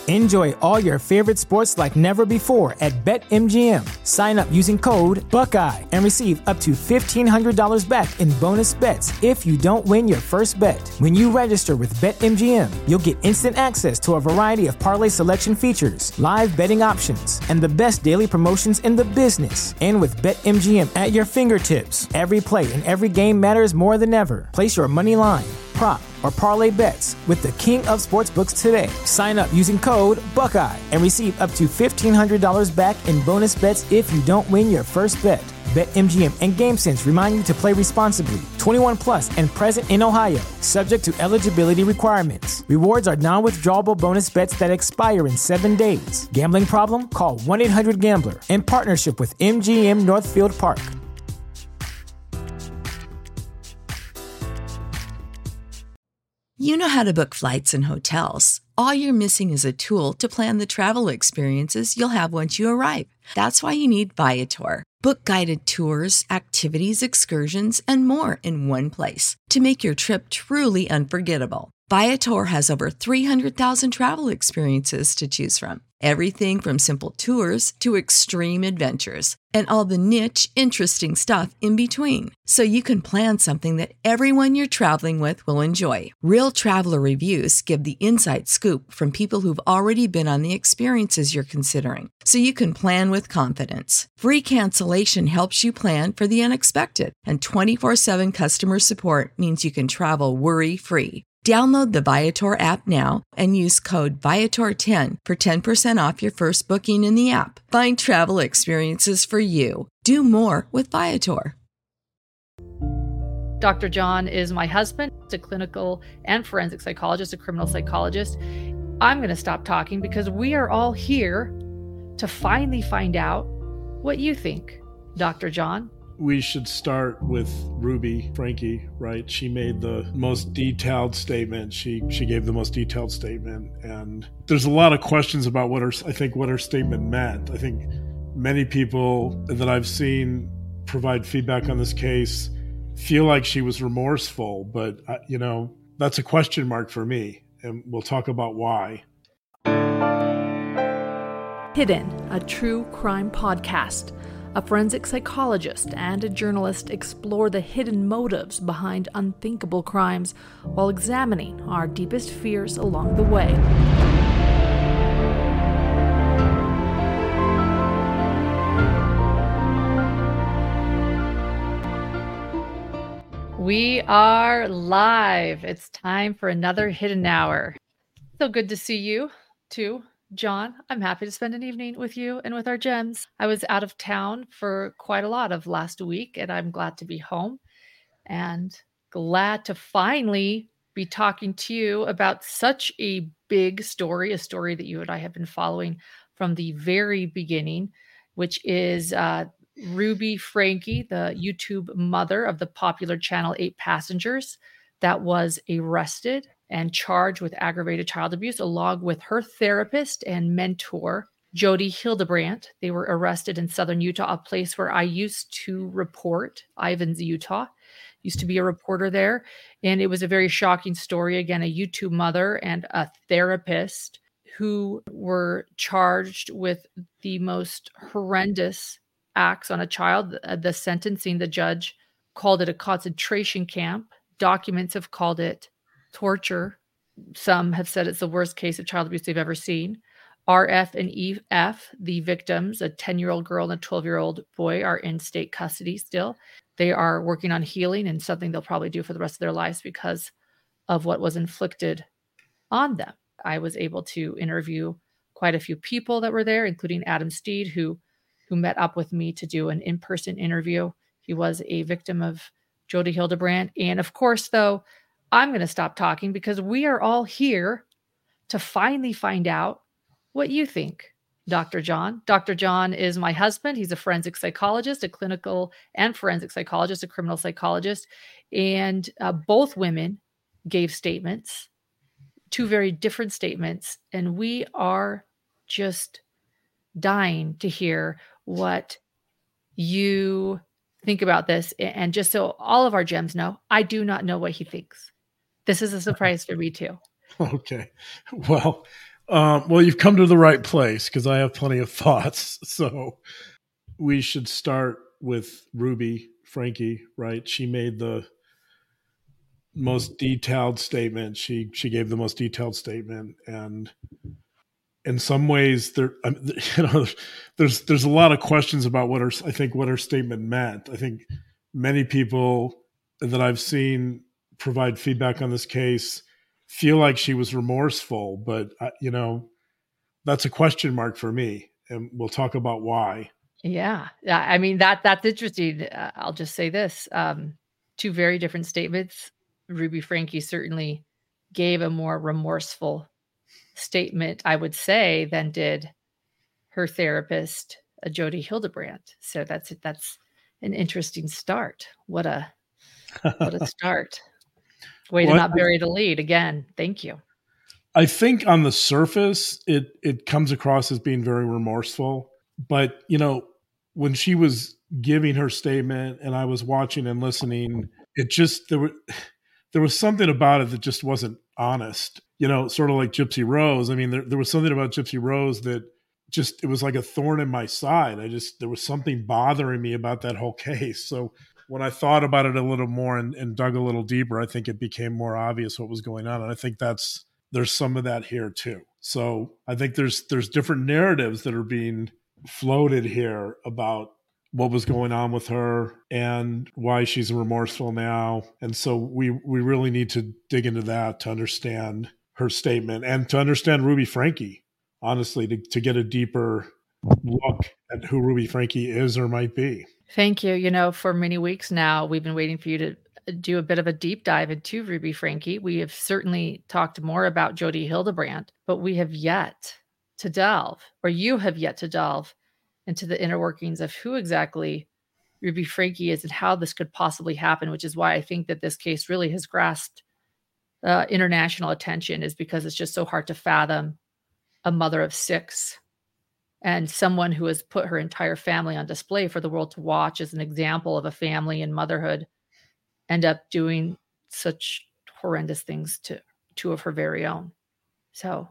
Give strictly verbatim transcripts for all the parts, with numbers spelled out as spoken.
Enjoy all your favorite sports like never before at BetMGM. Sign up using code Buckeye and receive up to fifteen hundred dollars back in bonus bets if you don't win your first bet. When you register with BetMGM, you'll get instant access to a variety of parlay selection features, live betting options, and the best daily promotions in the business. And with BetMGM at your fingertips, every play and every game matters more than ever. Place your money line, prop, or parlay bets with the king of sportsbooks today. Sign up using code Buckeye and receive up to fifteen hundred dollars back in bonus bets if you don't win your first bet. BetMGM and GameSense remind you to play responsibly. twenty-one plus and present in Ohio, subject to eligibility requirements. Rewards are non-withdrawable bonus bets that expire in seven days. Gambling problem? Call one eight hundred gambler in partnership with M G M Northfield Park. You know how to book flights and hotels. All you're missing is a tool to plan the travel experiences you'll have once you arrive. That's why you need Viator. Book guided tours, activities, excursions, and more in one place to make your trip truly unforgettable. Viator has over three hundred thousand travel experiences to choose from. Everything from simple tours to extreme adventures and all the niche, interesting stuff in between. So you can plan something that everyone you're traveling with will enjoy. Real traveler reviews give the inside scoop from people who've already been on the experiences you're considering. So you can plan with confidence. Free cancellation helps you plan for the unexpected. And twenty-four seven customer support means you can travel worry-free. Download the Viator app now and use code Viator ten for ten percent off your first booking in the app. Find travel experiences for you. Do more with Viator. Doctor John is my husband. He's a clinical and forensic psychologist, a criminal psychologist. I'm going to stop talking because we are all here to finally find out what you think, Doctor John. We should start with Ruby Franke, right? She made the most detailed statement. She she gave the most detailed statement. And there's a lot of questions about what her, I think, what her statement meant. I think many people that I've seen provide feedback on this case feel like she was remorseful, but, uh, you know, that's a question mark for me. And we'll talk about why. Hidden, a true crime podcast. A forensic psychologist and a journalist explore the hidden motives behind unthinkable crimes while examining our deepest fears along the way. We are live. It's time for another Hidden Hour. So good to see you too, John. I'm happy to spend an evening with you and with our gems. I was out of town for quite a lot of last week, and I'm glad to be home and glad to finally be talking to you about such a big story, a story that you and I have been following from the very beginning, which is uh, Ruby Franke, the YouTube mother of the popular channel Eight Passengers, that was arrested and charged with aggravated child abuse, along with her therapist and mentor, Jodi Hildebrandt. They were arrested in southern Utah, a place where I used to report, Ivins, Utah. Used to be a reporter there. And it was a very shocking story. Again, a YouTube mother and a therapist who were charged with the most horrendous acts on a child. The sentencing, the judge called it a concentration camp. Documents have called it torture. Some have said it's the worst case of child abuse they've ever seen. R F and E F, the victims, a ten-year-old girl and a twelve-year-old boy, are in state custody still. They are working on healing, and something they'll probably do for the rest of their lives because of what was inflicted on them. I was able to interview quite a few people that were there, including Adam Steed, who, who met up with me to do an in-person interview. He was a victim of Jodi Hildebrandt. And of course, though, I'm going to stop talking because we are all here to finally find out what you think, Doctor John. Doctor John is my husband. He's a forensic psychologist, a clinical and forensic psychologist, a criminal psychologist. And uh, both women gave statements, two very different statements. And we are just dying to hear what you think about this. And just so all of our gems know, I do not know what he thinks. This is a surprise for me too. Okay. Well, Um, well, you've come to the right place because I have plenty of thoughts. So we should start with Ruby Franke, right? She made the most detailed statement. She she gave the most detailed statement, and in some ways, there you know there's there's a lot of questions about what her I think what her statement meant. I think many people that I've seen provide feedback on this case feel like she was remorseful, but uh, you know that's a question mark for me, and we'll talk about why. Yeah, yeah. I mean that that's interesting. Uh, I'll just say this: um, two very different statements. Ruby Franke certainly gave a more remorseful statement, I would say, than did her therapist, uh, Jodi Hildebrandt. So that's that's an interesting start. What a what a start! Way Well, to not I- bury the lead again. Thank you. I think on the surface, it it comes across as being very remorseful. But, you know, when she was giving her statement and I was watching and listening, it just, there were, there was something about it that just wasn't honest, you know, sort of like Gypsy Rose. I mean, there, there was something about Gypsy Rose that just, it was like a thorn in my side. I just, there was something bothering me about that whole case. So when I thought about it a little more and, and dug a little deeper, I think it became more obvious what was going on. And I think that's, there's some of that here too. So I think there's, there's different narratives that are being floated here about what was going on with her and why she's remorseful now. And so we we really need to dig into that to understand her statement and to understand Ruby Franke, honestly, to, to get a deeper look at who Ruby Franke is or might be. Thank you. You know, for many weeks now, we've been waiting for you to do a bit of a deep dive into Ruby Franke. We have certainly talked more about Jodi Hildebrandt, but we have yet to delve, or you have yet to delve into the inner workings of who exactly Ruby Franke is and how this could possibly happen, which is why I think that this case really has grasped uh, international attention, is because it's just so hard to fathom a mother of six and someone who has put her entire family on display for the world to watch as an example of a family and motherhood end up doing such horrendous things to two of her very own. So,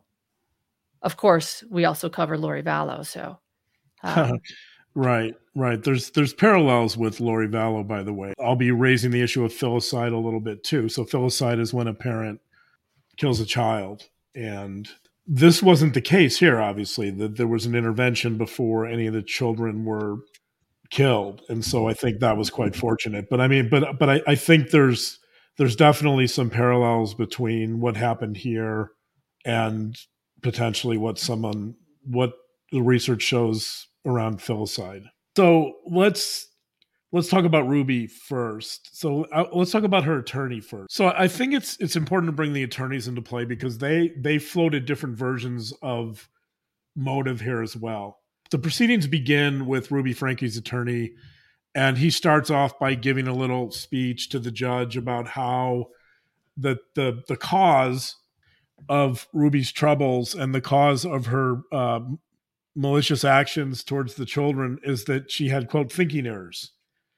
of course, we also cover Lori Vallow. So, um, right, right. There's there's parallels with Lori Vallow, by the way. I'll be raising the issue of filicide a little bit too. So, filicide is when a parent kills a child, and this wasn't the case here. Obviously, that there was an intervention before any of the children were killed, and so I think that was quite fortunate. But I mean, but but I, I think there's there's definitely some parallels between what happened here and potentially what someone what the research shows around filicide. So let's let's talk about Ruby first. So uh, let's talk about her attorney first. So I think it's it's important to bring the attorneys into play because they they floated different versions of motive here as well. The proceedings begin with Ruby Franke's attorney, and he starts off by giving a little speech to the judge about how the the the cause of Ruby's troubles and the cause of her uh, malicious actions towards the children is that she had, quote, thinking errors.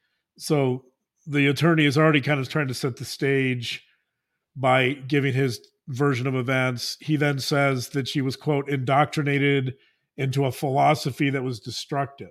So the attorney is already kind of trying to set the stage by giving his version of events. He then says that she was, quote, indoctrinated into a philosophy that was destructive.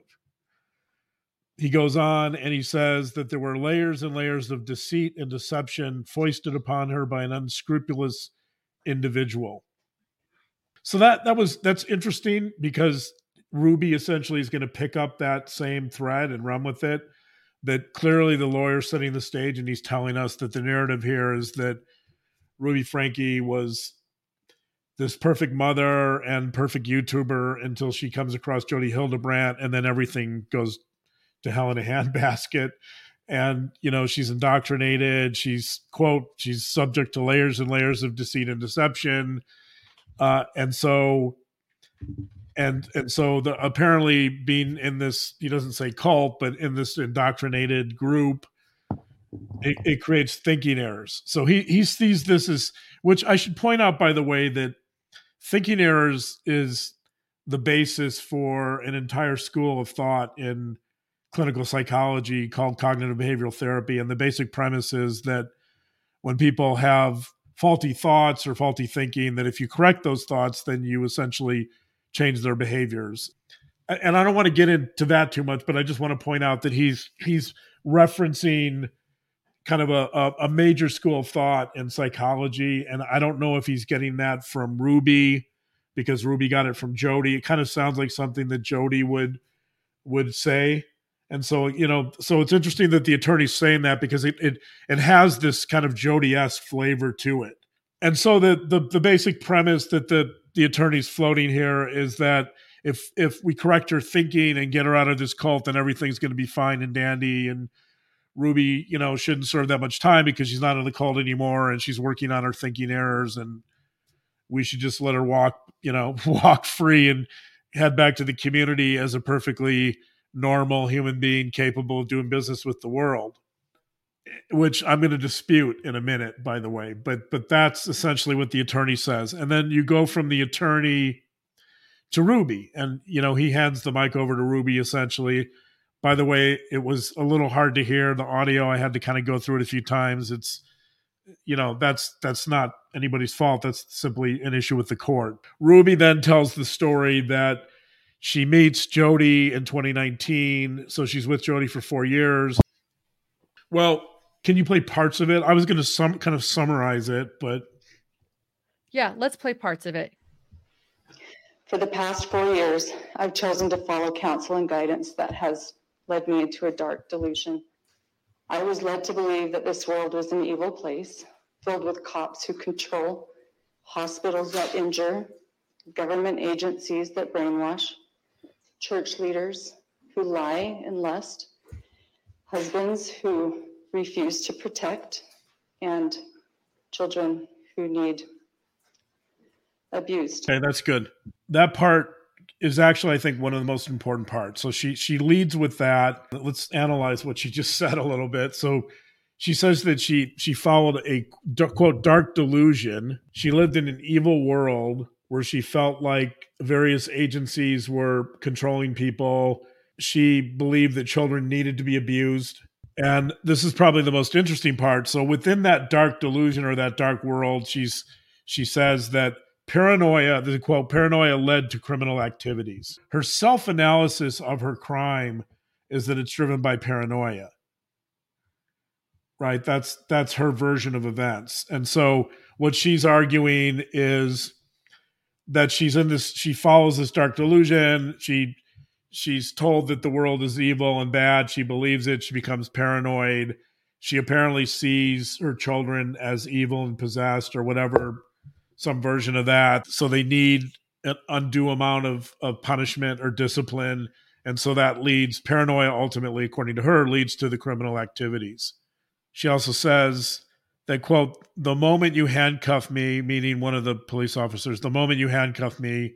He goes on and he says that there were layers and layers of deceit and deception foisted upon her by an unscrupulous individual. So that that was that's interesting because Ruby essentially is going to pick up that same thread and run with it. That clearly the lawyer's setting the stage and he's telling us that the narrative here is that Ruby Franke was this perfect mother and perfect YouTuber until she comes across Jodi Hildebrandt, and then everything goes to hell in a handbasket. And, you know, she's indoctrinated. She's, quote, she's subject to layers and layers of deceit and deception. Uh, and so, and, and so the, apparently being in this, he doesn't say cult, but in this indoctrinated group, it, it creates thinking errors. So he, he sees this as, which I should point out, by the way, that thinking errors is the basis for an entire school of thought in clinical psychology called cognitive behavioral therapy. And the basic premise is that when people have faulty thoughts or faulty thinking, that if you correct those thoughts, then you essentially change their behaviors. And I don't want to get into that too much, but I just want to point out that he's he's referencing kind of a, a, a major school of thought in psychology. And I don't know if he's getting that from Ruby, because Ruby got it from Jody. It kind of sounds like something that Jody would would say. And so, you know, so it's interesting that the attorney's saying that, because it it, it has this kind of Jody-esque flavor to it. And so the the, the basic premise that the, the attorney's floating here is that if if we correct her thinking and get her out of this cult, then everything's going to be fine and dandy, and Ruby, you know, shouldn't serve that much time because she's not in the cult anymore and she's working on her thinking errors, and we should just let her walk, you know, walk free and head back to the community as a perfectly normal human being capable of doing business with the world, which I'm going to dispute in a minute, by the way. But but that's essentially what the attorney says. And then you go from the attorney to Ruby, and, you know, he hands the mic over to Ruby, essentially. By the way, it was a little hard to hear the audio. I had to kind of go through it a few times. It's, you know, that's that's not anybody's fault. That's simply an issue with the court. Ruby then tells the story that she meets Jody in twenty nineteen. So she's with Jody for four years. Well, can you play parts of it? I was going to sum, kind of summarize it, but. Yeah, let's play parts of it. For the past four years, I've chosen to follow counsel and guidance that has led me into a dark delusion. I was led to believe that this world was an evil place, filled with cops who control, hospitals that injure, government agencies that brainwash, church leaders who lie and lust, husbands who refuse to protect, and children who need abused. Okay, that's good. That part is actually, I think, one of the most important parts. So she she leads with that. Let's analyze what she just said a little bit. So she says that she she followed a, quote, dark delusion. She lived in an evil world where she felt like various agencies were controlling people. She believed that children needed to be abused. And this is probably the most interesting part. So within that dark delusion or that dark world, she's she says that paranoia, the quote, paranoia led to criminal activities. Her self-analysis of her crime is that it's driven by paranoia. Right? That's that's her version of events. And so what she's arguing is that she's in this, she follows this dark delusion. She she's told that the world is evil and bad. She believes it. She becomes paranoid. She apparently sees her children as evil and possessed or whatever, some version of that. So they need an undue amount of, of punishment or discipline. And so that leads, paranoia ultimately, according to her, leads to the criminal activities. She also says that, quote, the moment you handcuff me, meaning one of the police officers, the moment you handcuff me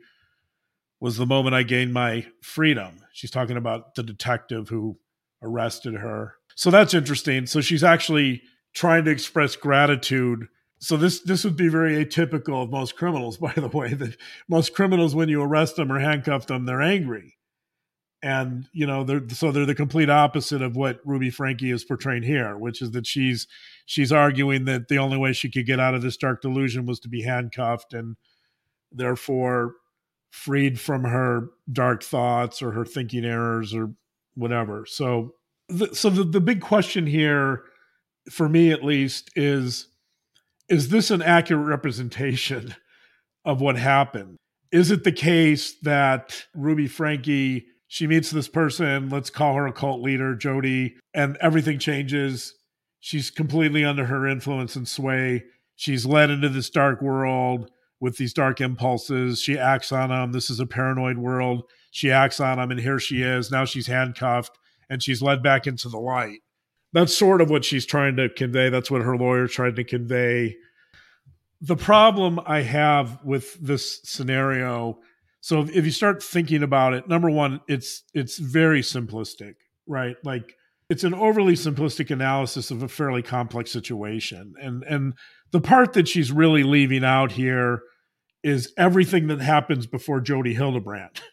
was the moment I gained my freedom. She's talking about the detective who arrested her. So that's interesting. So she's actually trying to express gratitude. So this this would be very atypical of most criminals, by the way. That most criminals, when you arrest them or handcuff them, they're angry. And, you know, they're, so they're the complete opposite of what Ruby Franke is portraying here, which is that she's she's arguing that the only way she could get out of this dark delusion was to be handcuffed and therefore freed from her dark thoughts or her thinking errors or whatever. So, the, so the, the big question here, for me at least, is, is this an accurate representation of what happened? Is it the case that Ruby Franke, she meets this person, let's call her a cult leader, Jody, and everything changes. She's completely under her influence and sway. She's led into this dark world with these dark impulses. She acts on them. This is a paranoid world. She acts on them, and here she is. Now she's handcuffed, and she's led back into the light. That's sort of what she's trying to convey. That's what her lawyer tried to convey. The problem I have with this scenario, so if you start thinking about it, number one, it's it's very simplistic, right? Like, it's an overly simplistic analysis of a fairly complex situation. And and the part that she's really leaving out here is everything that happens before Jody Hildebrandt.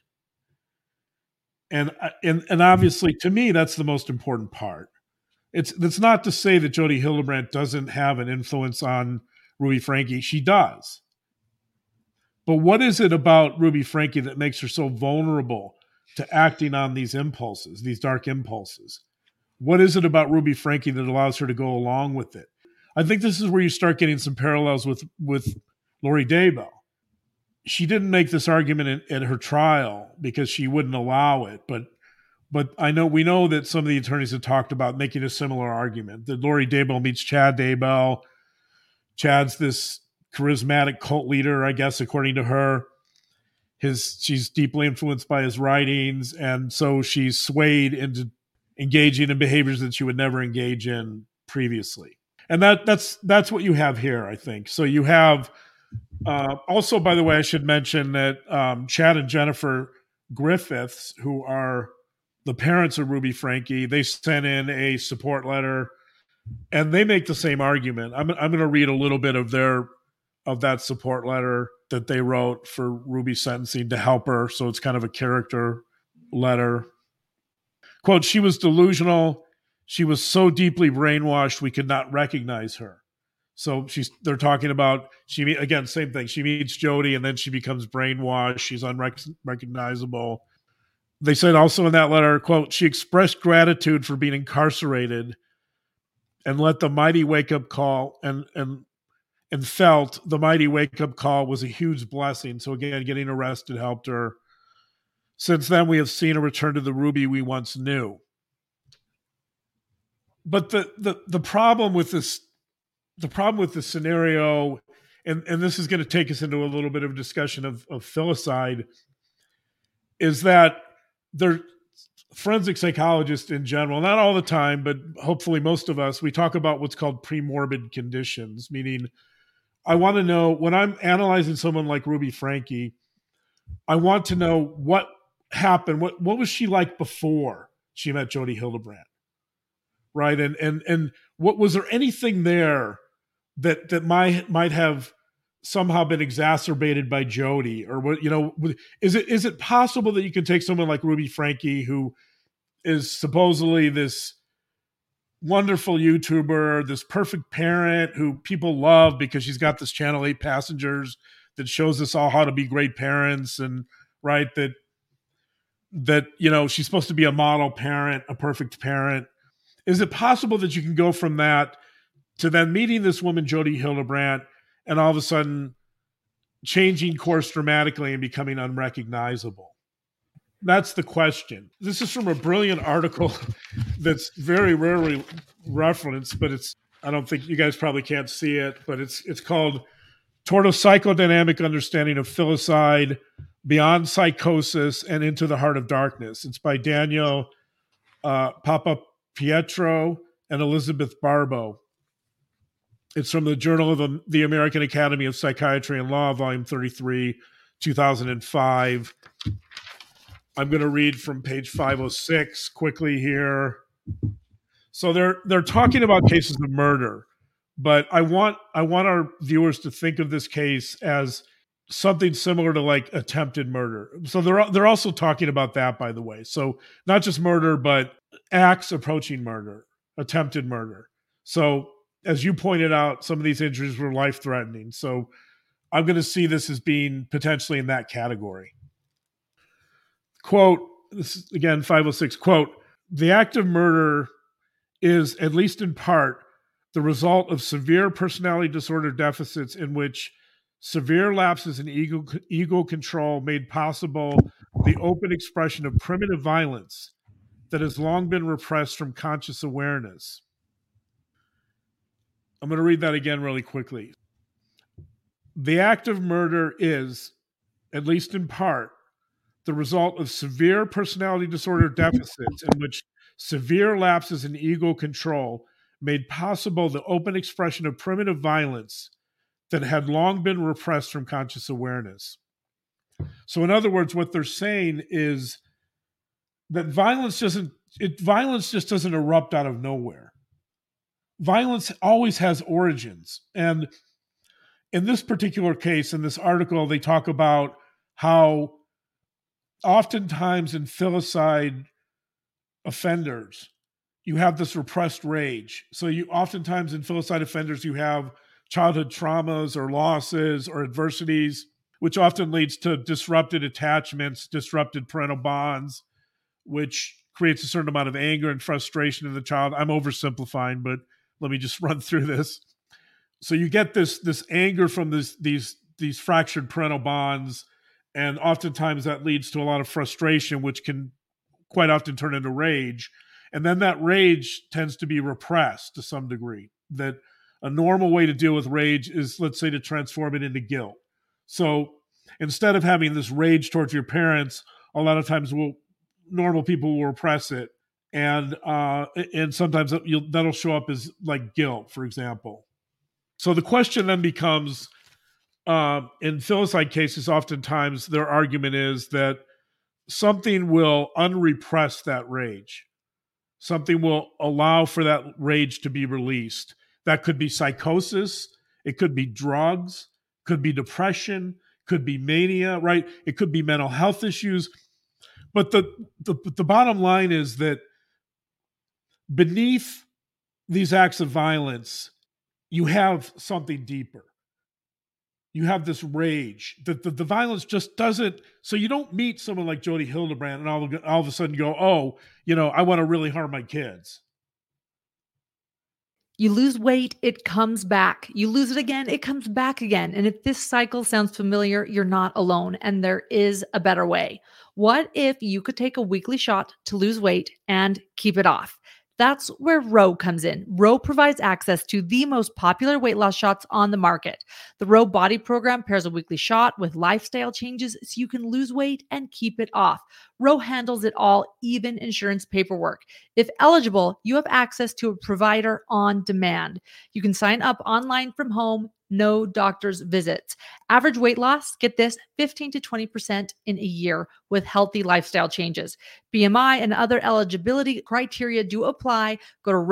And and and obviously, to me, that's the most important part. It's that's not to say that Jody Hildebrandt doesn't have an influence on Ruby Franke. She does. But what is it about Ruby Franke that makes her so vulnerable to acting on these impulses, these dark impulses? What is it about Ruby Franke that allows her to go along with it? I think this is where you start getting some parallels with, with Lori Daybell. She didn't make this argument in, in her trial because she wouldn't allow it, but but I know we know that some of the attorneys have talked about making a similar argument. That Lori Daybell meets Chad Daybell. Chad's this charismatic cult leader, I guess, according to her. His she's deeply influenced by his writings, and so she's swayed into engaging in behaviors that she would never engage in previously. And that that's that's what you have here, I think. So you have uh, also, by the way, I should mention that um, Chad and Jennifer Griffiths, who are the parents of Ruby Franke, they sent in a support letter, and they make the same argument. I'm I'm going to read a little bit of their of that support letter that they wrote for Ruby's sentencing to help her. So it's kind of a character letter. Quote, "She was delusional. She was so deeply brainwashed we could not recognize her." So she's they're talking about, she again, same thing. She meets Jody and then she becomes brainwashed. She's unrecognizable. They said also in that letter, quote, "She expressed gratitude for being incarcerated and let the mighty wake-up call and and and felt the mighty wake-up call was a huge blessing." So again, getting arrested helped her. "Since then, we have seen a return to the Ruby we once knew." But the the the problem with this, the problem with this scenario, and, and this is going to take us into a little bit of a discussion of, of filicide, is that they're forensic psychologists in general, not all the time, but hopefully most of us, we talk about what's called premorbid conditions, meaning I want to know, when I'm analyzing someone like Ruby Franke, I want to know what happened. What, what was she like before she met Jody Hildebrandt? Right. And, and, and what, was there anything there that, that might, might have somehow been exacerbated by Jody, or what, you know, is it, is it possible that you can take someone like Ruby Franke, who is supposedly this wonderful YouTuber, this perfect parent who people love because she's got this Channel eight Passengers that shows us all how to be great parents, and right, that, that, you know, she's supposed to be a model parent, a perfect parent. Is it possible that you can go from that to then meeting this woman, Jody Hildebrandt, and all of a sudden changing course dramatically and becoming unrecognizable? That's the question. This is from a brilliant article that's very rarely referenced, but it's, I don't think you guys probably can't see it, but it's it's called "Toward a Psychodynamic Understanding of Filicide, Beyond Psychosis and Into the Heart of Darkness." It's by Daniel uh, Papapietro and Elizabeth Barbo. It's from the Journal of the, the American Academy of Psychiatry and Law, volume thirty-three, two thousand five. I'm going to read from page five oh six quickly here. So they're they're talking about cases of murder, but I want I want our viewers to think of this case as something similar to like attempted murder. So they're they're also talking about that, by the way. So not just murder, but acts approaching murder, attempted murder. So as you pointed out, some of these injuries were life-threatening. So I'm going to see this as being potentially in that category. Quote, this is again five oh six, quote, "The act of murder is, at least in part, the result of severe personality disorder deficits in which severe lapses in ego, ego control made possible the open expression of primitive violence that has long been repressed from conscious awareness." I'm going to read that again really quickly. "The act of murder is, at least in part, the result of severe personality disorder deficits in which severe lapses in ego control made possible the open expression of primitive violence that had long been repressed from conscious awareness." So in other words, what they're saying is that violence doesn't, it, violence just doesn't erupt out of nowhere. Violence always has origins. And in this particular case, in this article, they talk about how oftentimes in filicide offenders, you have this repressed rage. So you oftentimes in filicide offenders, you have childhood traumas or losses or adversities, which often leads to disrupted attachments, disrupted parental bonds, which creates a certain amount of anger and frustration in the child. I'm oversimplifying, but let me just run through this. So you get this, this anger from this, these, these fractured parental bonds, and oftentimes that leads to a lot of frustration, which can quite often turn into rage. And then that rage tends to be repressed to some degree. That a normal way to deal with rage is, let's say, to transform it into guilt. So instead of having this rage towards your parents, a lot of times we'll, normal people will repress it. And uh, and sometimes you'll, that'll show up as like guilt, for example. So the question then becomes, uh, in filicide cases, oftentimes their argument is that something will unrepress that rage. Something will allow for that rage to be released. That could be psychosis. It could be drugs. Could be depression. Could be mania, right? It could be mental health issues. But the, the, the bottom line is that beneath these acts of violence, you have something deeper. You have this rage. The, the, the violence just doesn't, so you don't meet someone like Jodi Hildebrandt and all of, all of a sudden go, oh, you know, I want to really harm my kids. You lose weight, it comes back. You lose it again, it comes back again. And if this cycle sounds familiar, you're not alone, and there is a better way. What if you could take a weekly shot to lose weight and keep it off? That's where Ro comes in. Ro provides access to the most popular weight loss shots on the market. The Ro Body Program pairs a weekly shot with lifestyle changes so you can lose weight and keep it off. Ro handles it all, even insurance paperwork. If eligible, you have access to a provider on demand. You can sign up online from home, no doctor's visits. Average weight loss, get this, fifteen to twenty percent in a year with healthy lifestyle changes. B M I and other eligibility criteria do apply. Go to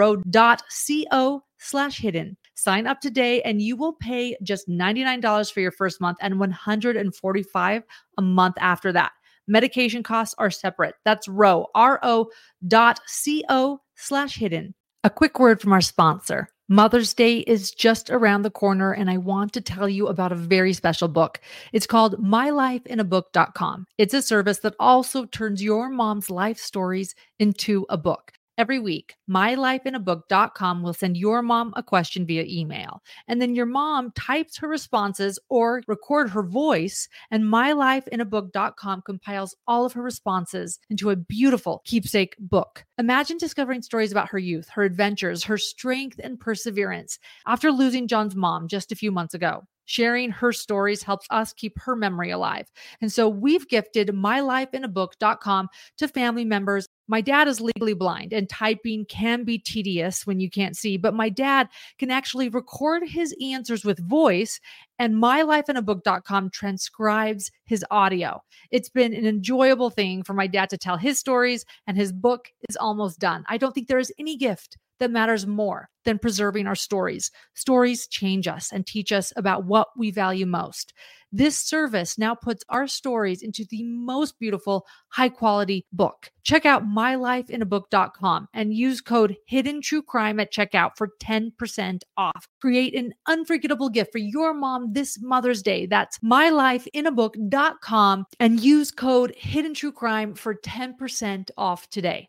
ro.co slash hidden. Sign up today and you will pay just ninety-nine dollars for your first month and one hundred forty-five dollars a month after that. Medication costs are separate. That's ro, R-O dot C-O slash hidden. A quick word from our sponsor. Mother's Day is just around the corner, and I want to tell you about a very special book. It's called my life in a book dot com. It's a service that also turns your mom's life stories into a book. Every week, my life in a book dot com will send your mom a question via email. And then your mom types her responses or record her voice, and my life in a book dot com compiles all of her responses into a beautiful keepsake book. Imagine discovering stories about her youth, her adventures, her strength and perseverance after losing John's mom just a few months ago. Sharing her stories helps us keep her memory alive. And so we've gifted my life in a book dot com to family members. My dad is legally blind, and typing can be tedious when you can't see, but my dad can actually record his answers with voice, and my life in a book dot com transcribes his audio. It's been an enjoyable thing for my dad to tell his stories, and his book is almost done. I don't think there is any gift that matters more than preserving our stories. Stories change us and teach us about what we value most. This service now puts our stories into the most beautiful, high-quality book. Check out my life in a book dot com and use code Hidden True Crime at checkout for ten percent off. Create an unforgettable gift for your mom this Mother's Day. That's my life in a book dot com and use code Hidden True Crime for ten percent off today.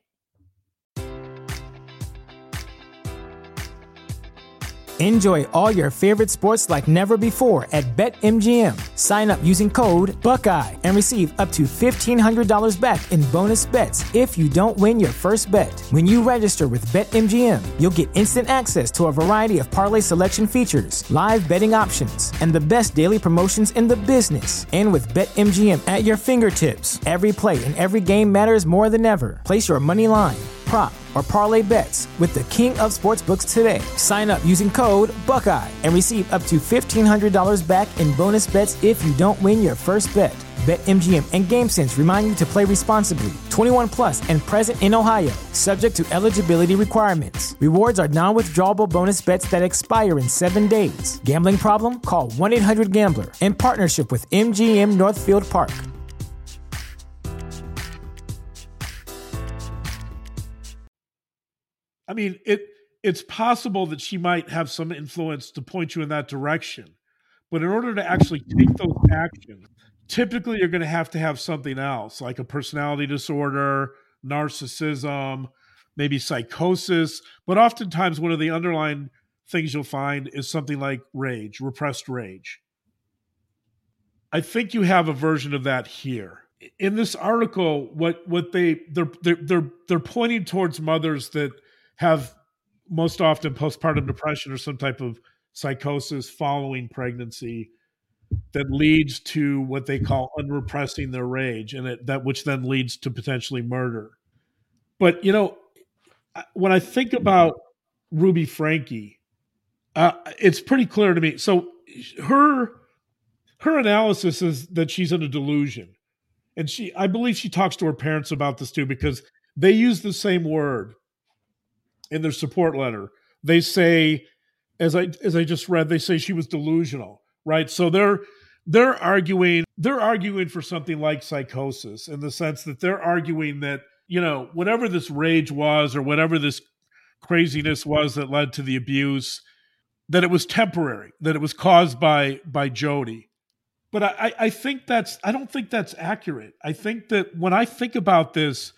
Enjoy all your favorite sports like never before at BetMGM. Sign up using code Buckeye and receive up to fifteen hundred dollars back in bonus bets if you don't win your first bet. When you register with BetMGM, you'll get instant access to a variety of parlay selection features, live betting options, and the best daily promotions in the business. And with BetMGM at your fingertips, every play and every game matters more than ever. Place your money line, prop, or parlay bets with the king of sportsbooks today. Sign up using code Buckeye and receive up to fifteen hundred dollars back in bonus bets if you don't win your first bet. BetMGM and GameSense remind you to play responsibly. twenty-one plus and present in Ohio, subject to eligibility requirements. Rewards are non-withdrawable bonus bets that expire in seven days. Gambling problem? Call one eight hundred gambler in partnership with M G M Northfield Park. I mean, it it's possible that she might have some influence to point you in that direction. But in order to actually take those actions, typically you're going to have to have something else, like a personality disorder, narcissism, maybe psychosis. But oftentimes one of the underlying things you'll find is something like rage, repressed rage. I think you have a version of that here. In this article, what what they they're they're they're, they're pointing towards mothers that have most often postpartum depression or some type of psychosis following pregnancy that leads to what they call unrepressing their rage, and it, that which then leads to potentially murder. But you know, when I think about Ruby Franke, uh, it's pretty clear to me. So her her analysis is that she's in a delusion, and she I believe she talks to her parents about this too, because they use the same word in their support letter. They say, as I as I just read, they say she was delusional, right? So they're they're arguing they're arguing for something like psychosis, in the sense that they're arguing that, you know, whatever this rage was or whatever this craziness was that led to the abuse, that it was temporary, that it was caused by by Jodi. But I, I think that's I don't think that's accurate. I think that when I think about this,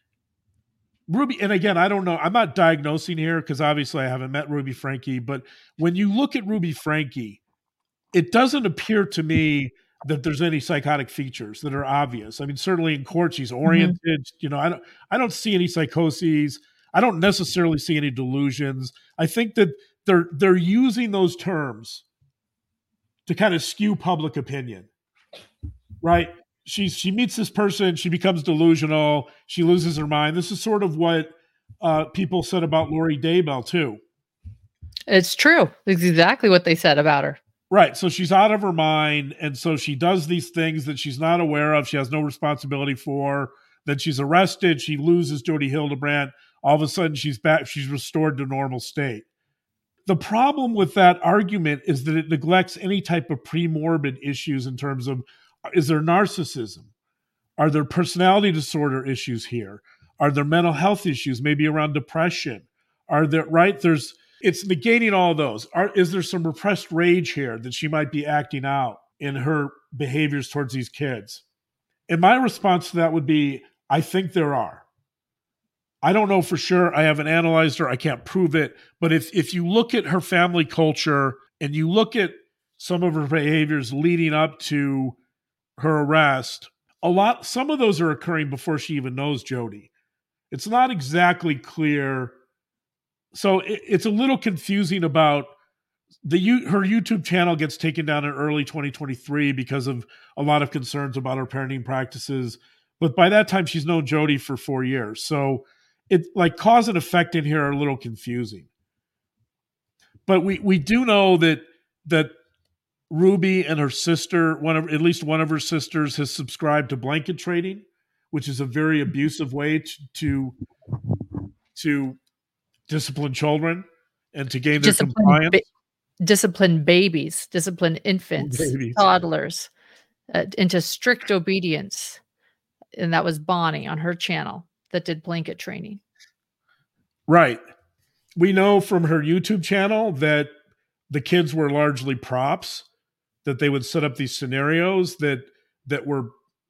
Ruby, and again, I don't know, I'm not diagnosing here because obviously I haven't met Ruby Franke, but when you look at Ruby Franke, it doesn't appear to me that there's any psychotic features that are obvious. I mean, certainly in court, she's oriented, mm-hmm. you know, I don't, I don't see any psychoses. I don't necessarily see any delusions. I think that they're, they're using those terms to kind of skew public opinion, right? She's, she meets this person, she becomes delusional, she loses her mind. This is sort of what uh, people said about Lori Daybell too. It's true. It's exactly what they said about her. Right. So she's out of her mind. And so she does these things that she's not aware of. She has no responsibility for. Then she's arrested. She loses Jodi Hildebrandt. All of a sudden she's back. She's restored to normal state. The problem with that argument is that it neglects any type of premorbid issues in terms of, is there narcissism? Are there personality disorder issues here? Are there mental health issues, maybe around depression? Are there, right? There's, it's negating all of those. Are, is there some repressed rage here that she might be acting out in her behaviors towards these kids? And my response to that would be, I think there are. I don't know for sure. I haven't analyzed her. I can't prove it. But if, if you look at her family culture and you look at some of her behaviors leading up to her arrest, a lot, some of those are occurring before she even knows Jodi. It's not exactly clear. So it, it's a little confusing about the her YouTube channel gets taken down in early twenty twenty-three because of a lot of concerns about her parenting practices. But by that time, she's known Jodi for four years. So it like cause and effect in here are a little confusing. But we we do know that that Ruby and her sister, one of at least one of her sisters, has subscribed to blanket trading, which is a very abusive way to to, to discipline children and to gain their discipline compliance. Ba- discipline babies, discipline infants, babies. toddlers uh, into strict obedience. And that was Bonnie on her channel that did blanket training. Right. We know from her YouTube channel that the kids were largely props, that they would set up these scenarios that that were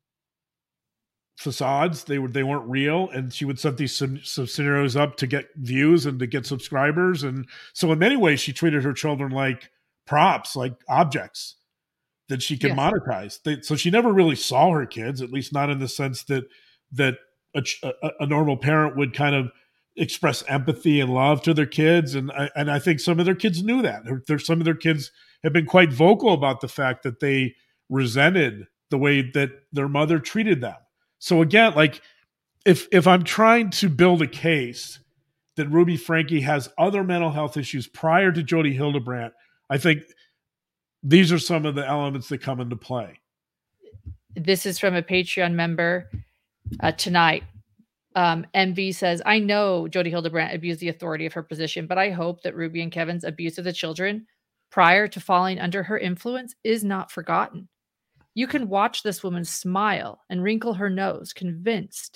facades. They were they weren't real, and she would set these some, some scenarios up to get views and to get subscribers. And so in many ways she treated her children like props, like objects that she could yes. monetize. They, so she never really saw her kids, at least not in the sense that that a, a, a normal parent would kind of express empathy and love to their kids. And I, and I think some of their kids knew that. There's some of their kids have been quite vocal about the fact that they resented the way that their mother treated them. So again, like if if I'm trying to build a case that Ruby Franke has other mental health issues prior to Jodi Hildebrandt, I think these are some of the elements that come into play. This is from a Patreon member uh, tonight. Um, M V says, I know Jodi Hildebrandt abused the authority of her position, but I hope that Ruby and Kevin's abuse of the children prior to falling under her influence is not forgotten. You can watch this woman smile and wrinkle her nose, convinced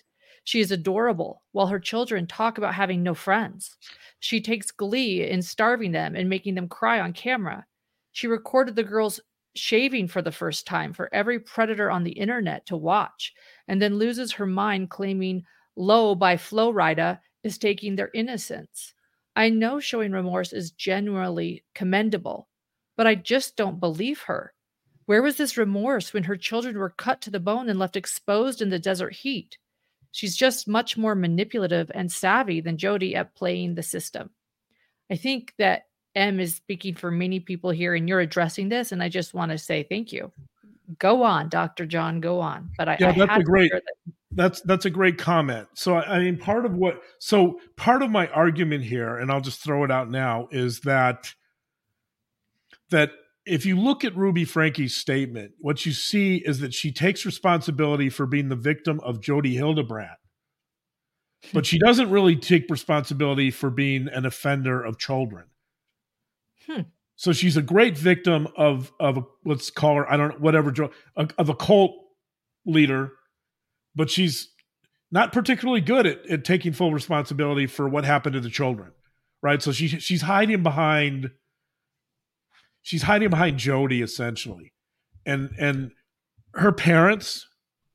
She is adorable, while her children talk about having no friends. She takes glee in starving them and making them cry on camera. She recorded the girls shaving for the first time for every predator on the internet to watch, and then loses her mind claiming Low by Flo Rida is taking their innocence. I know showing remorse is genuinely commendable, but I just don't believe her. Where was this remorse when her children were cut to the bone and left exposed in the desert heat? She's just much more manipulative and savvy than Jodi at playing the system. I think that M is speaking for many people here, and you're addressing this, and I just want to say thank you. Go on, Doctor John, go on. But I, yeah, I that's had a great to that. that's that's a great comment. So I mean, part of what so part of my argument here, and I'll just throw it out now, is that that if you look at Ruby Franke's statement, what you see is that she takes responsibility for being the victim of Jodi Hildebrandt, but she doesn't really take responsibility for being an offender of children. Hmm. So she's a great victim of of a, let's call her, I don't know, whatever, of a cult leader, but she's not particularly good at, at taking full responsibility for what happened to the children, right? So she she's hiding behind she's hiding behind Jodi essentially, and and her parents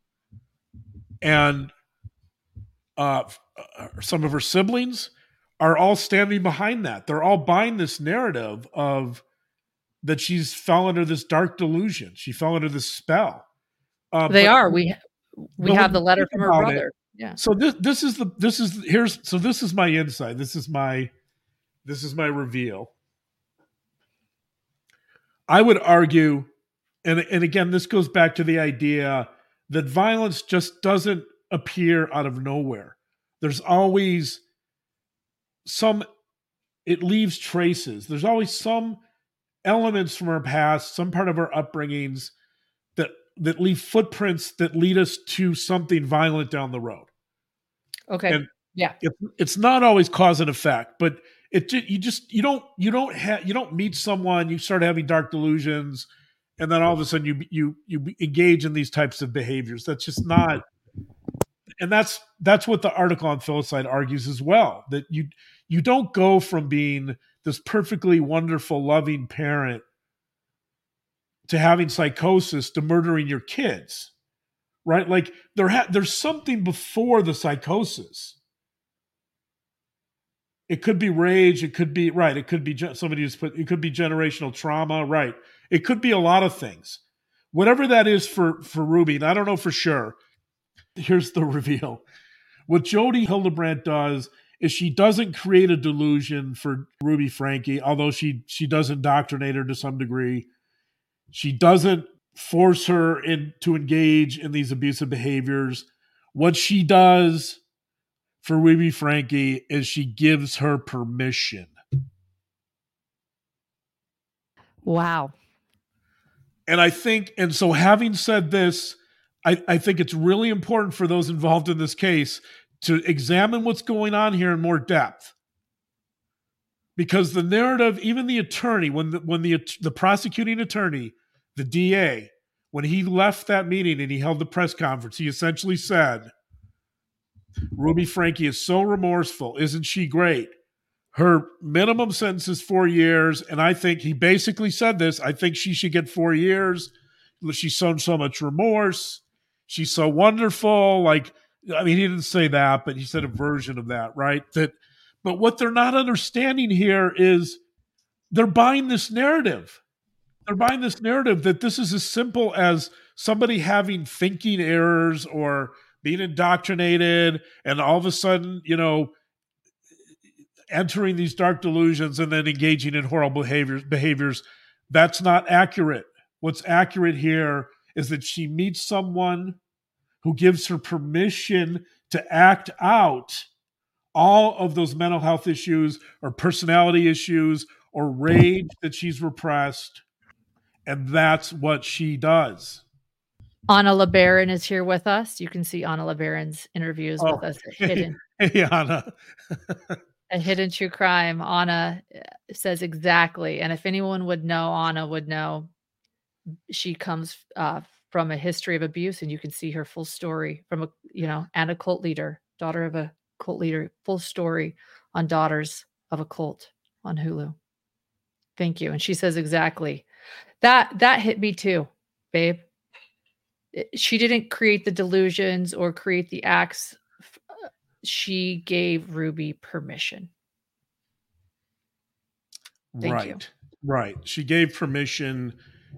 and uh, some of her siblings are all standing behind that. They're all buying this narrative of that she's fell under this dark delusion. She fell under this spell. Uh, They but- are. We we but have when the you letter think from her about brother. it, Yeah. So this this is the this is here's so this is my insight. This is my this is my reveal. I would argue, and and again, this goes back to the idea that violence just doesn't appear out of nowhere. There's always some, it leaves traces. There's always some elements from our past, some part of our upbringings that that leave footprints that lead us to something violent down the road. Okay. And yeah. it, it's not always cause and effect, but it ju- you just you don't you don't have you don't meet someone, you start having dark delusions, and then all of a sudden you you you engage in these types of behaviors. That's just not. And that's that's what the article on Filicide argues as well, that you you don't go from being this perfectly wonderful, loving parent to having psychosis to murdering your kids, right? Like there ha- there's something before the psychosis. It could be rage. It could be right. It could be ge- somebody who's put. It could be generational trauma. Right. It could be a lot of things. Whatever that is for for Ruby, and I don't know for sure. Here's the reveal. What Jodi Hildebrandt does is she doesn't create a delusion for Ruby Franke, although she she does indoctrinate her to some degree. She doesn't force her in, to engage in these abusive behaviors. What she does for Ruby Franke is she gives her permission. Wow. And I think, and so having said this, I, I think it's really important for those involved in this case to examine what's going on here in more depth. Because the narrative, even the attorney, when the, when the, the prosecuting attorney, the D A, when he left that meeting and he held the press conference, he essentially said, Ruby Franke is so remorseful. Isn't she great? Her minimum sentence is four years. And I think he basically said this. I think she should get four years. She's shown so much remorse. She's so wonderful. Like, I mean, he didn't say that, but he said a version of that, right? That, but what they're not understanding here is they're buying this narrative. They're buying this narrative that this is as simple as somebody having thinking errors or being indoctrinated and all of a sudden, you know, entering these dark delusions and then engaging in horrible behaviors. behaviors. That's not accurate. What's accurate here is that she meets someone who gives her permission to act out all of those mental health issues or personality issues or rage that she's repressed. And that's what she does. Anna LeBaron is here with us. You can see Anna LeBaron's interviews Oh, with us at Hidden. Hey, Anna. A Hidden True Crime. Anna says exactly. And if anyone would know, Anna would know. She comes uh, from a history of abuse, and you can see her full story from a, you know, and a cult leader. daughter of a cult leader. Full story on Daughters of a Cult on Hulu. Thank you. And she says exactly that. That hit me too, babe. She didn't create the delusions or create the acts. She gave Ruby permission. Thank right. you. Right. She gave permission.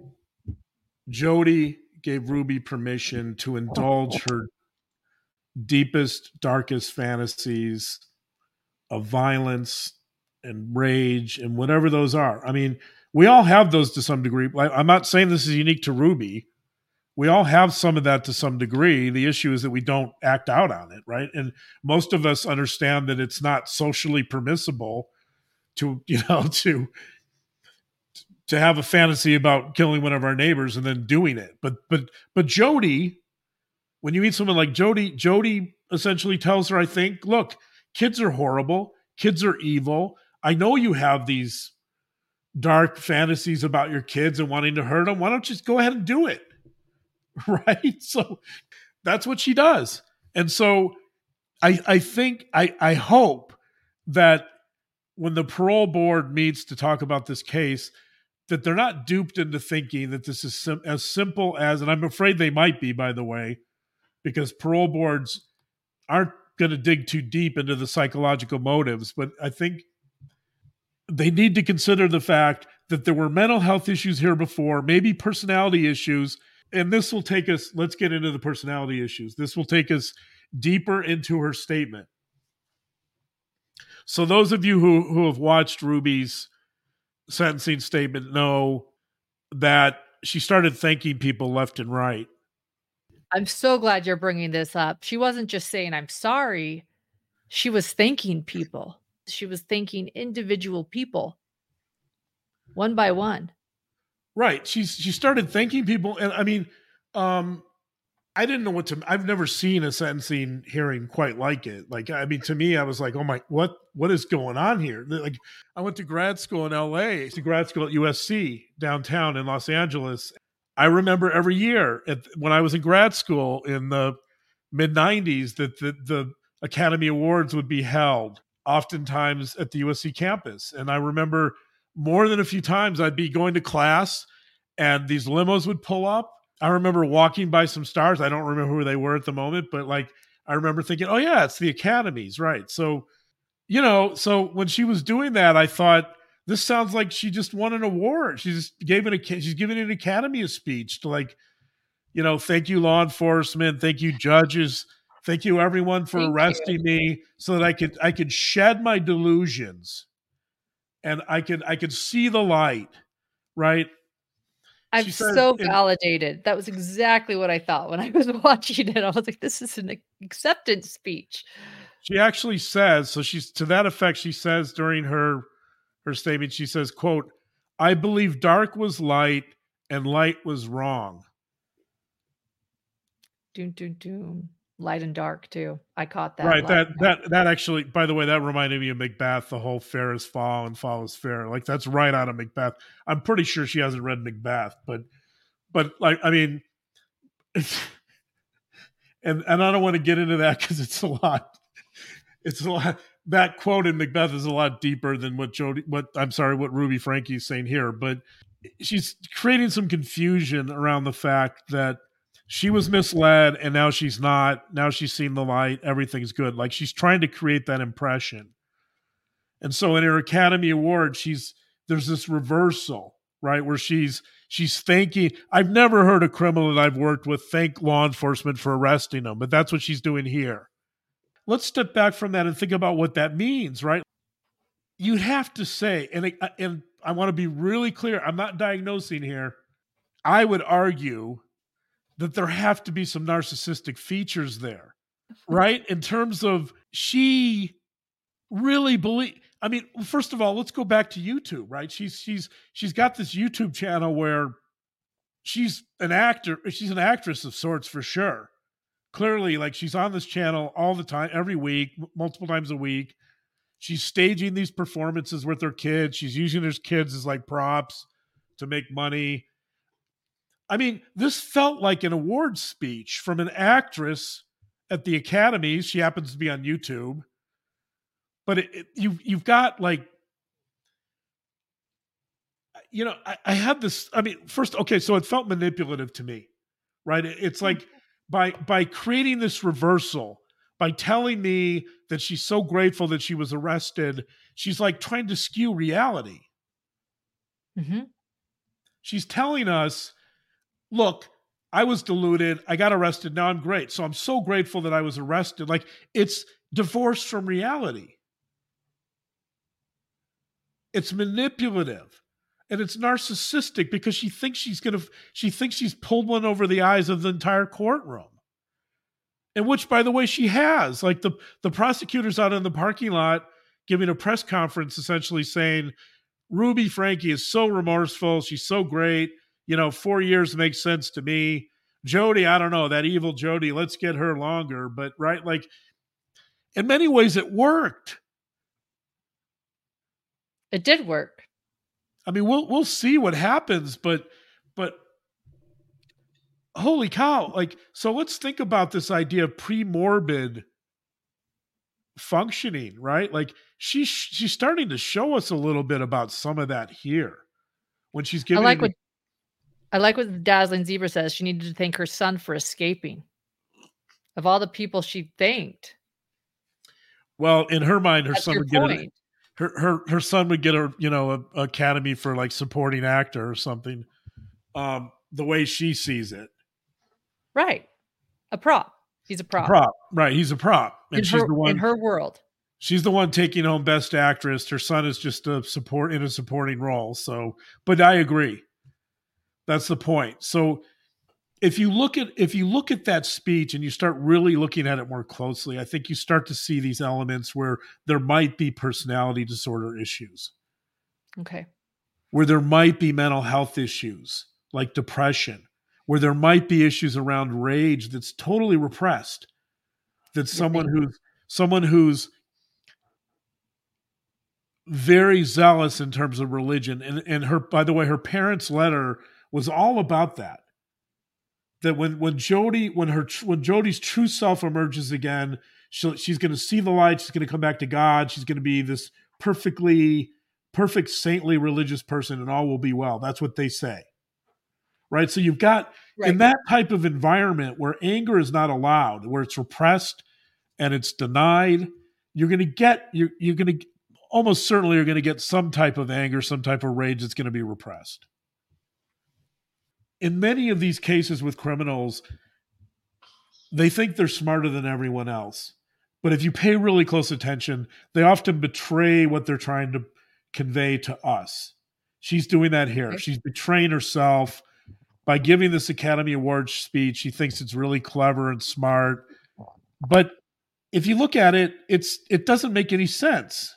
Jodi gave Ruby permission to indulge her deepest, darkest fantasies of violence and rage and whatever those are. I mean, we all have those to some degree. I'm not saying this is unique to Ruby. We all have some of that to some degree. The issue is that we don't act out on it, right? And most of us understand that it's not socially permissible to, you know, to to have a fantasy about killing one of our neighbors and then doing it. But but but Jodi, when you meet someone like Jodi, Jodi essentially tells her, I think, look, kids are horrible. Kids are evil. I know you have these dark fantasies about your kids and wanting to hurt them. Why don't you just go ahead and do it? Right? So that's what she does. And so I I think, I, I hope that when the parole board meets to talk about this case, that they're not duped into thinking that this is sim- as simple as, and I'm afraid they might be, by the way, because parole boards aren't going to dig too deep into the psychological motives, but I think they need to consider the fact that there were mental health issues here before, maybe personality issues, and this will take us, let's get into the personality issues. This will take us deeper into her statement. So those of you who, who have watched Ruby's sentencing statement know that she started thanking people left and right. I'm so glad you're bringing this up. She wasn't just saying, I'm sorry. She was thanking people. She was thanking individual people one by one. Right. She's, she started thanking people. And I mean, um, I didn't know what to, I've never seen a sentencing hearing quite like it. Like, I mean, to me, I was like, oh my, what, what is going on here? Like, I went to grad school in L A, to grad school at U S C downtown in Los Angeles. I remember every year at, when I was in grad school in the mid nineties that the, the Academy Awards would be held oftentimes at the U S C campus. And I remember more than a few times I'd be going to class and these limos would pull up. I remember walking by some stars. I don't remember who they were at the moment, but like, I remember thinking, oh yeah, it's the Academies. Right. So, you know, so when she was doing that, I thought, this sounds like she just won an award. She just gave it a, she's giving an Academy speech to, like, you know, thank you, law enforcement. Thank you, judges. Thank you, everyone, for Thank arresting you. me so that I could, I could shed my delusions and I could, I could see the light. Right. I'm She said- so and- validated. That was exactly what I thought when I was watching it. I was like, this is an acceptance speech. She actually says, so she's to that effect, she says during her her statement, she says, quote, I believe dark was light and light was wrong. Doom, doom, doom. Light and dark too. I caught that. Right. Light That and dark. that that actually, by the way, that reminded me of Macbeth, the whole fair is foul and foul is fair. Like, that's right out of Macbeth. I'm pretty sure she hasn't read Macbeth, but but like, I mean, it's, and and I don't want to get into that because it's a lot. It's a lot. That quote in Macbeth is a lot deeper than what Jodi, what I'm sorry, what Ruby Franke is saying here. But she's creating some confusion around the fact that she was misled and now she's not. Now she's seen the light. Everything's good. Like, she's trying to create that impression. And so in her Academy Award, she's there's this reversal, right, where she's she's thanking. I've never heard a criminal that I've worked with thank law enforcement for arresting them, but that's what she's doing here. Let's step back from that and think about what that means, right? You'd have to say, and I, and I want to be really clear, I'm not diagnosing here. I would argue that there have to be some narcissistic features there, right? In terms of, she really believe. I mean, first of all, let's go back to YouTube, right? She's she's she's got this YouTube channel where she's an actor, she's an actress of sorts for sure. Clearly, like, she's on this channel all the time, every week, m- multiple times a week. She's staging these performances with her kids. She's using her kids as like props to make money. I mean, this felt like an award speech from an actress at the academy. She happens to be on YouTube. But it, it, you've, you've got like, you know, I, I had this, I mean, first, okay, so it felt manipulative to me, right? It, it's like by by creating this reversal, by telling me that she's so grateful that she was arrested, she's like trying to skew reality. Mm-hmm. She's telling us, look, I was deluded. I got arrested. Now I'm great. So I'm so grateful that I was arrested. Like, it's divorced from reality. It's manipulative. And it's narcissistic because she thinks she's going to, she thinks she's pulled one over the eyes of the entire courtroom. And which, by the way, she has. Like the, the prosecutor's out in the parking lot giving a press conference essentially saying, Ruby Franke is so remorseful. She's so great. You know, four years makes sense to me. Jody, I don't know, that evil Jody, let's get her longer. But, right, like, in many ways it worked. It did work. I mean, we'll we'll see what happens, but but holy cow! Like, so let's think about this idea of pre-morbid functioning, right? Like, she's she's starting to show us a little bit about some of that here when she's giving. I like what I like what the Dazzling Zebra says. She needed to thank her son for escaping. Of all the people she thanked. Well, in her mind, her That's son your would get point. a, her her her son would get a you know a, a Academy for like supporting actor or something. Um, the way she sees it, right? A prop. He's a prop. A prop, right? He's a prop, and in she's her, the one in her world. She's the one taking home Best Actress. Her son is just a support in a supporting role. So, but I agree. That's the point. So, if you look at if you look at that speech and you start really looking at it more closely, I think you start to see these elements where there might be personality disorder issues. Okay. Where there might be mental health issues like depression, where there might be issues around rage that's totally repressed. That someone who's someone who's very zealous in terms of religion, and and her, by the way, her parents' letter was all about that. That when when Jody when her when Jody's true self emerges again, she'll, she's going to see the light. She's going to come back to God. She's going to be this perfectly perfect saintly religious person, and all will be well. That's what they say, right? So you've got right. in that type of environment where anger is not allowed, where it's repressed and it's denied, you're going to get you're you're going to almost certainly you're going to get some type of anger, some type of rage that's going to be repressed. In many of these cases with criminals, they think they're smarter than everyone else. But if you pay really close attention, they often betray what they're trying to convey to us. She's doing that here. She's betraying herself by giving this Academy Awards speech. She thinks it's really clever and smart. But if you look at it, it's it doesn't make any sense.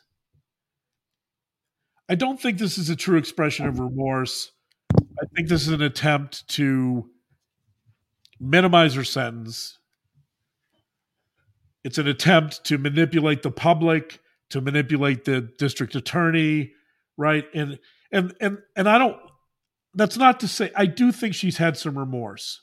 I don't think this is a true expression of remorse. I think this is an attempt to minimize her sentence. It's an attempt to manipulate the public, to manipulate the district attorney, right? And and and and I don't. That's not to say I do think she's had some remorse.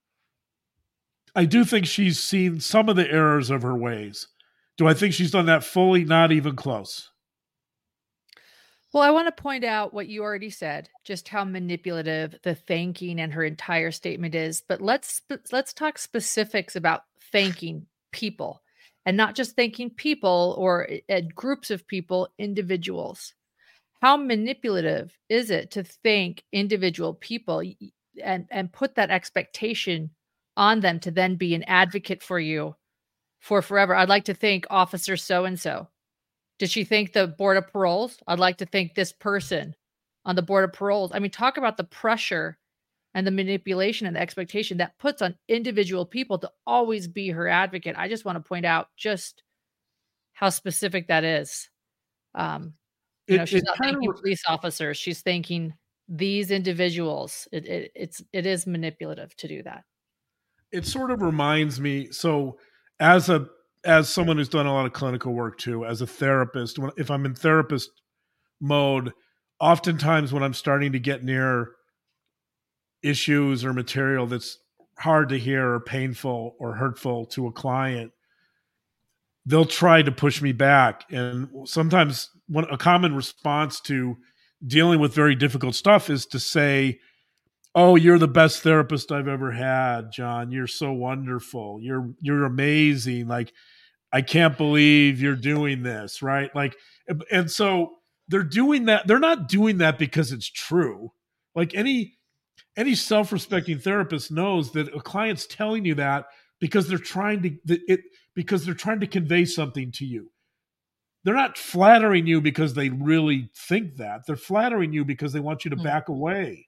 I do think she's seen some of the errors of her ways. Do I think she's done that fully? Not even close. Well, I want to point out what you already said, just how manipulative the thanking and her entire statement is. But let's let's talk specifics about thanking people, and not just thanking people or uh, groups of people, individuals. How manipulative is it to thank individual people and, and put that expectation on them to then be an advocate for you for forever? I'd like to thank Officer so-and-so. Did she thank the Board of Paroles? I'd like to thank this person on the Board of Paroles. I mean, talk about the pressure and the manipulation and the expectation that puts on individual people to always be her advocate. I just want to point out just how specific that is. Um, you it, know, she's not thanking of... police officers. She's thanking these individuals. It, it, it's, it is manipulative to do that. It sort of reminds me, so as a, as someone who's done a lot of clinical work too, as a therapist, if I'm in therapist mode, oftentimes when I'm starting to get near issues or material that's hard to hear or painful or hurtful to a client, they'll try to push me back. And sometimes one, a common response to dealing with very difficult stuff is to say, oh, you're the best therapist I've ever had, John. You're so wonderful. You're, you're amazing. Like, I can't believe you're doing this, right? Like, and so they're doing that. They're not doing that because it's true. Like any, any self-respecting therapist knows that a client's telling you that because they're trying to, it, because they're trying to convey something to you. They're not flattering you because they really think that. They're flattering you because they want you to back away.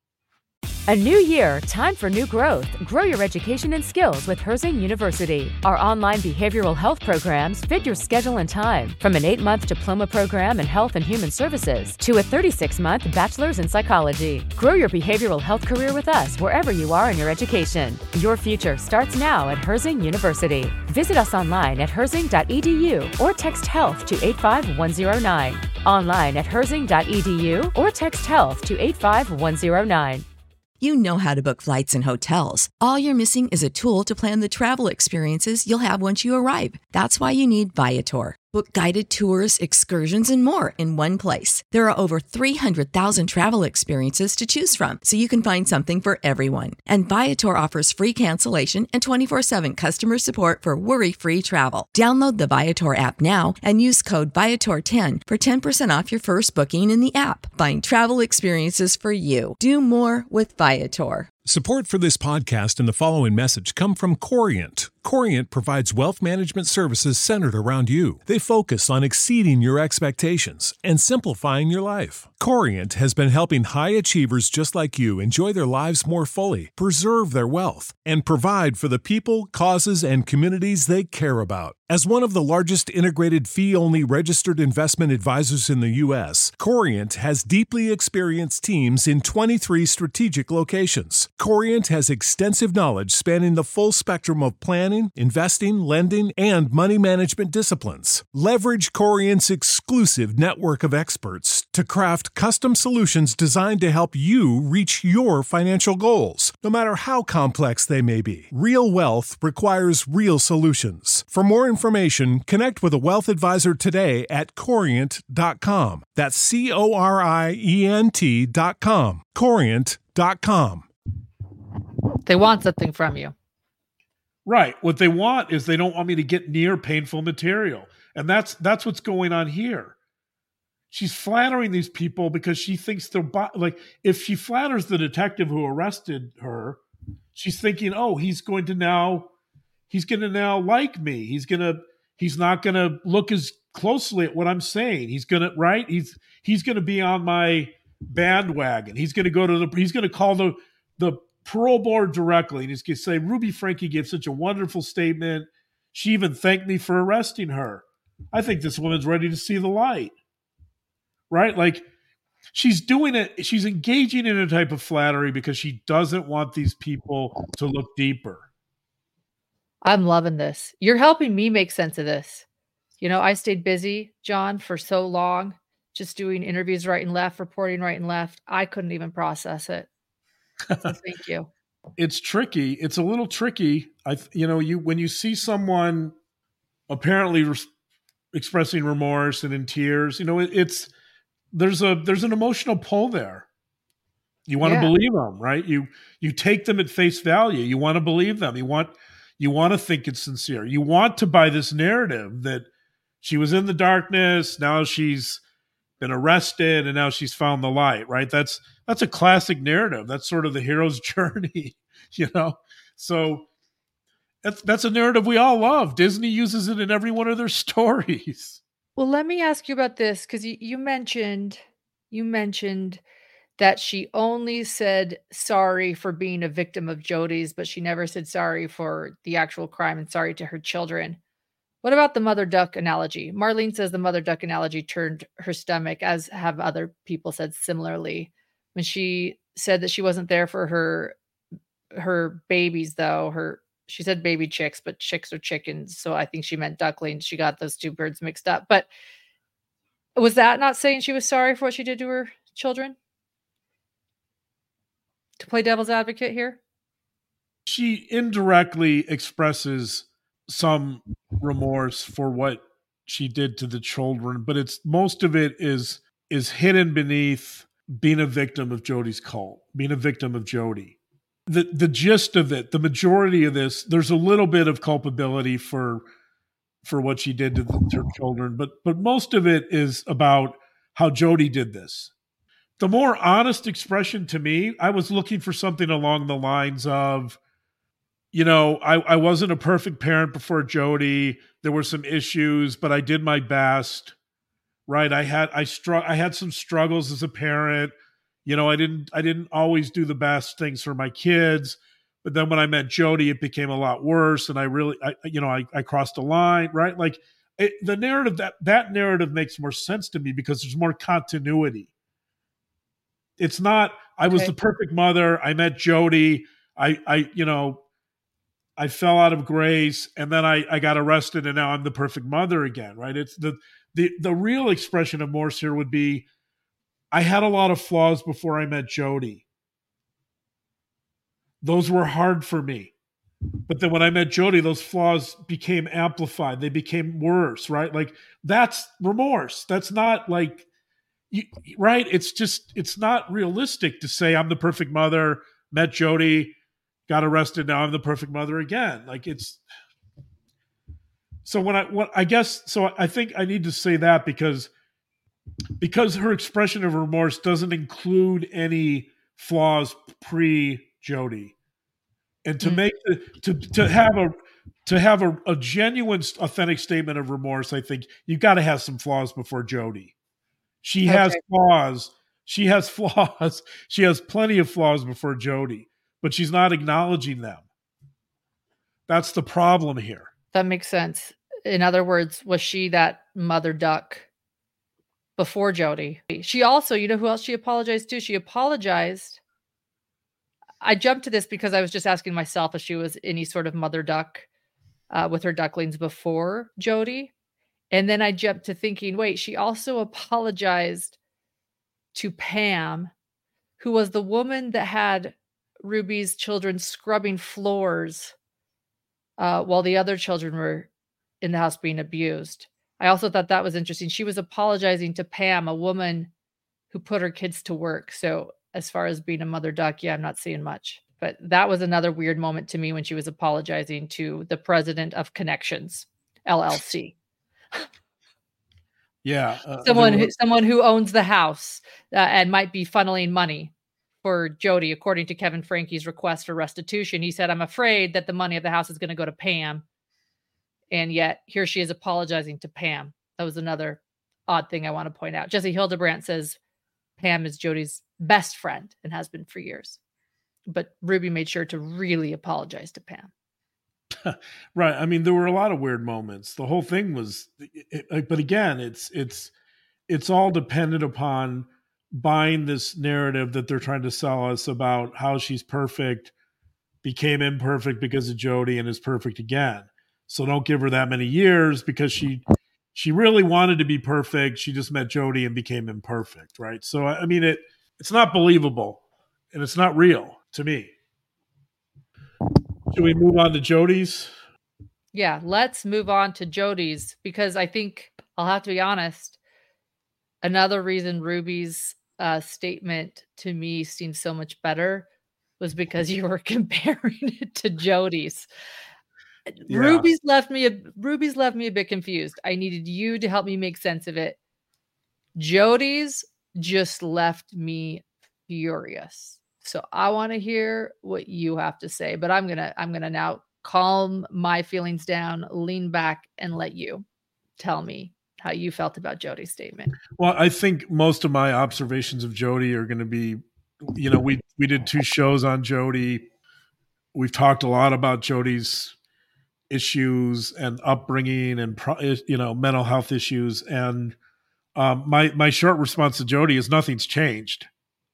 A new year, time for new growth. Grow your education and skills with Herzing University. Our online behavioral health programs fit your schedule and time. From an eight-month diploma program in health and human services to a thirty-six month bachelor's in psychology. Grow your behavioral health career with us wherever you are in your education. Your future starts now at Herzing University. Visit us online at herzing dot e d u or text health to eight five one zero nine. Online at herzing dot e d u or text health to eight five one zero nine. You know how to book flights and hotels. All you're missing is a tool to plan the travel experiences you'll have once you arrive. That's why you need Viator. Book guided tours, excursions, and more in one place. There are over three hundred thousand travel experiences to choose from, so you can find something for everyone. And Viator offers free cancellation and twenty-four seven customer support for worry-free travel. Download the Viator app now and use code Viator ten for ten percent off your first booking in the app. Find travel experiences for you. Do more with Viator. Support for this podcast and the following message come from Corient. Corient provides wealth management services centered around you. They focus on exceeding your expectations and simplifying your life. Corient has been helping high achievers just like you enjoy their lives more fully, preserve their wealth, and provide for the people, causes, and communities they care about. As one of the largest integrated fee-only registered investment advisors in the U S, Corient has deeply experienced teams in twenty-three strategic locations. Corient has extensive knowledge spanning the full spectrum of planning, investing, lending, and money management disciplines. Leverage Corient's exclusive network of experts to craft custom solutions designed to help you reach your financial goals, no matter how complex they may be. Real wealth requires real solutions. For more information, connect with a wealth advisor today at corient dot com. That's C O R I E N T dot com. corient dot com. They want something from you. Right. What they want is they don't want me to get near painful material. And that's that's what's going on here. She's flattering these people because she thinks they're like, if she flatters the detective who arrested her, she's thinking, oh, he's going to now, he's going to now like me. He's going to, he's not going to look as closely at what I'm saying. He's going to, right? He's, he's going to be on my bandwagon. He's going to go to the, he's going to call the, the parole board directly. And he's going to say, Ruby Franke gave such a wonderful statement. She even thanked me for arresting her. I think this woman's ready to see the light. Right? Like she's doing it. She's engaging in a type of flattery because she doesn't want these people to look deeper. I'm loving this. You're helping me make sense of this. You know, I stayed busy, John, for so long, just doing interviews right and left, reporting right and left. I couldn't even process it. So thank you. It's tricky. It's a little tricky. I, you know, you when you see someone apparently re- expressing remorse and in tears, you know, it, it's there's a there's an emotional pull there. You want yeah. to believe them, right? You you take them at face value. You want to believe them. You want you want to think it's sincere. You want to buy this narrative that she was in the darkness, now she's been arrested, and now she's found the light, right? That's that's a classic narrative. That's sort of the hero's journey, you know? So that's that's a narrative we all love. Disney uses it in every one of their stories. Well, let me ask you about this, because you, you mentioned you mentioned that she only said sorry for being a victim of Jody's, but she never said sorry for the actual crime and sorry to her children. What about the mother duck analogy? Marlene says the mother duck analogy turned her stomach, as have other people said similarly. When she said that she wasn't there for her her babies, though, her she said baby chicks, but chicks are chickens. So I think she meant ducklings. She got those two birds mixed up. But was that not saying she was sorry for what she did to her children? To play devil's advocate here? she indirectly expresses some remorse for what she did to the children, but it's most of it is is hidden beneath being a victim of Jody's cult, being a victim of Jody. The the gist of it, the majority of this, there's a little bit of culpability for for what she did to, the, to her children, but but most of it is about how Jody did this. The more honest expression to me, I was looking for something along the lines of, you know, I, I wasn't a perfect parent before Jody. There were some issues, but I did my best. Right? I had I str- I had some struggles as a parent. You know, I didn't I didn't always do the best things for my kids. But then when I met Jody, it became a lot worse, and I really, I, you know, I, I crossed a line. Right? Like it, the narrative that that narrative makes more sense to me because there's more continuity. It's not, I was Okay. the perfect mother. I met Jody. I, I, you know, I fell out of grace and then I, I got arrested and now I'm the perfect mother again. Right. It's the, the, the real expression of remorse here would be, I had a lot of flaws before I met Jody. Those were hard for me. But then when I met Jody, those flaws became amplified. They became worse. Right. Like that's remorse. That's not like, You, right? It's just, it's not realistic to say I'm the perfect mother, met Jody, got arrested, now I'm the perfect mother again. Like it's, so when I, what I guess, so I think I need to say that because, because her expression of remorse doesn't include any flaws pre-Jody. And to Mm. make, the, to, to have a, to have a, a genuine, authentic statement of remorse, I think you've got to have some flaws before Jody. She has Okay. flaws. She has flaws. She has plenty of flaws before Jody, but she's not acknowledging them. That's the problem here. That makes sense. In other words, was she that mother duck before Jody? She also, you know who else she apologized to? She apologized. I jumped to this because I was just asking myself if she was any sort of mother duck uh, with her ducklings before Jody. And then I jumped to thinking, wait, she also apologized to Pam, who was the woman that had Ruby's children scrubbing floors uh, while the other children were in the house being abused. I also thought that was interesting. She was apologizing to Pam, a woman who put her kids to work. So as far as being a mother duck, yeah, I'm not seeing much. But that was another weird moment to me when she was apologizing to the president of Connections, L L C. Yeah. Uh, someone were, who someone who owns the house uh, and might be funneling money for Jody, according to Kevin Frankie's request for restitution. He said, I'm afraid that the money of the house is going to go to Pam. And yet here she is apologizing to Pam. That was another odd thing I want to point out. Jesse Hildebrandt says Pam is Jody's best friend and has been for years. But Ruby made sure to really apologize to Pam. Right. I mean, there were a lot of weird moments. The whole thing was, it, but again, it's it's it's all dependent upon buying this narrative that they're trying to sell us about how she's perfect, became imperfect because of Jody, and is perfect again. So don't give her that many years because she she really wanted to be perfect. She just met Jody and became imperfect. Right. So I mean, it it's not believable and it's not real to me. Should we move on to Jody's? Yeah, let's move on to Jody's because I think I'll have to be honest. Another reason Ruby's uh, statement to me seemed so much better was because you were comparing it to Jody's. Yeah. Ruby's left me a Ruby's left me a bit confused. I needed you to help me make sense of it. Jody's just left me furious. So I want to hear what you have to say, but I'm going to I'm going to now calm my feelings down, lean back and let you tell me how you felt about Jody's statement. Well, I think most of my observations of Jody are going to be, you know, we we did two shows on Jody. We've talked a lot about Jody's issues and upbringing and, you know, mental health issues. And um, my my short response to Jody is nothing's changed.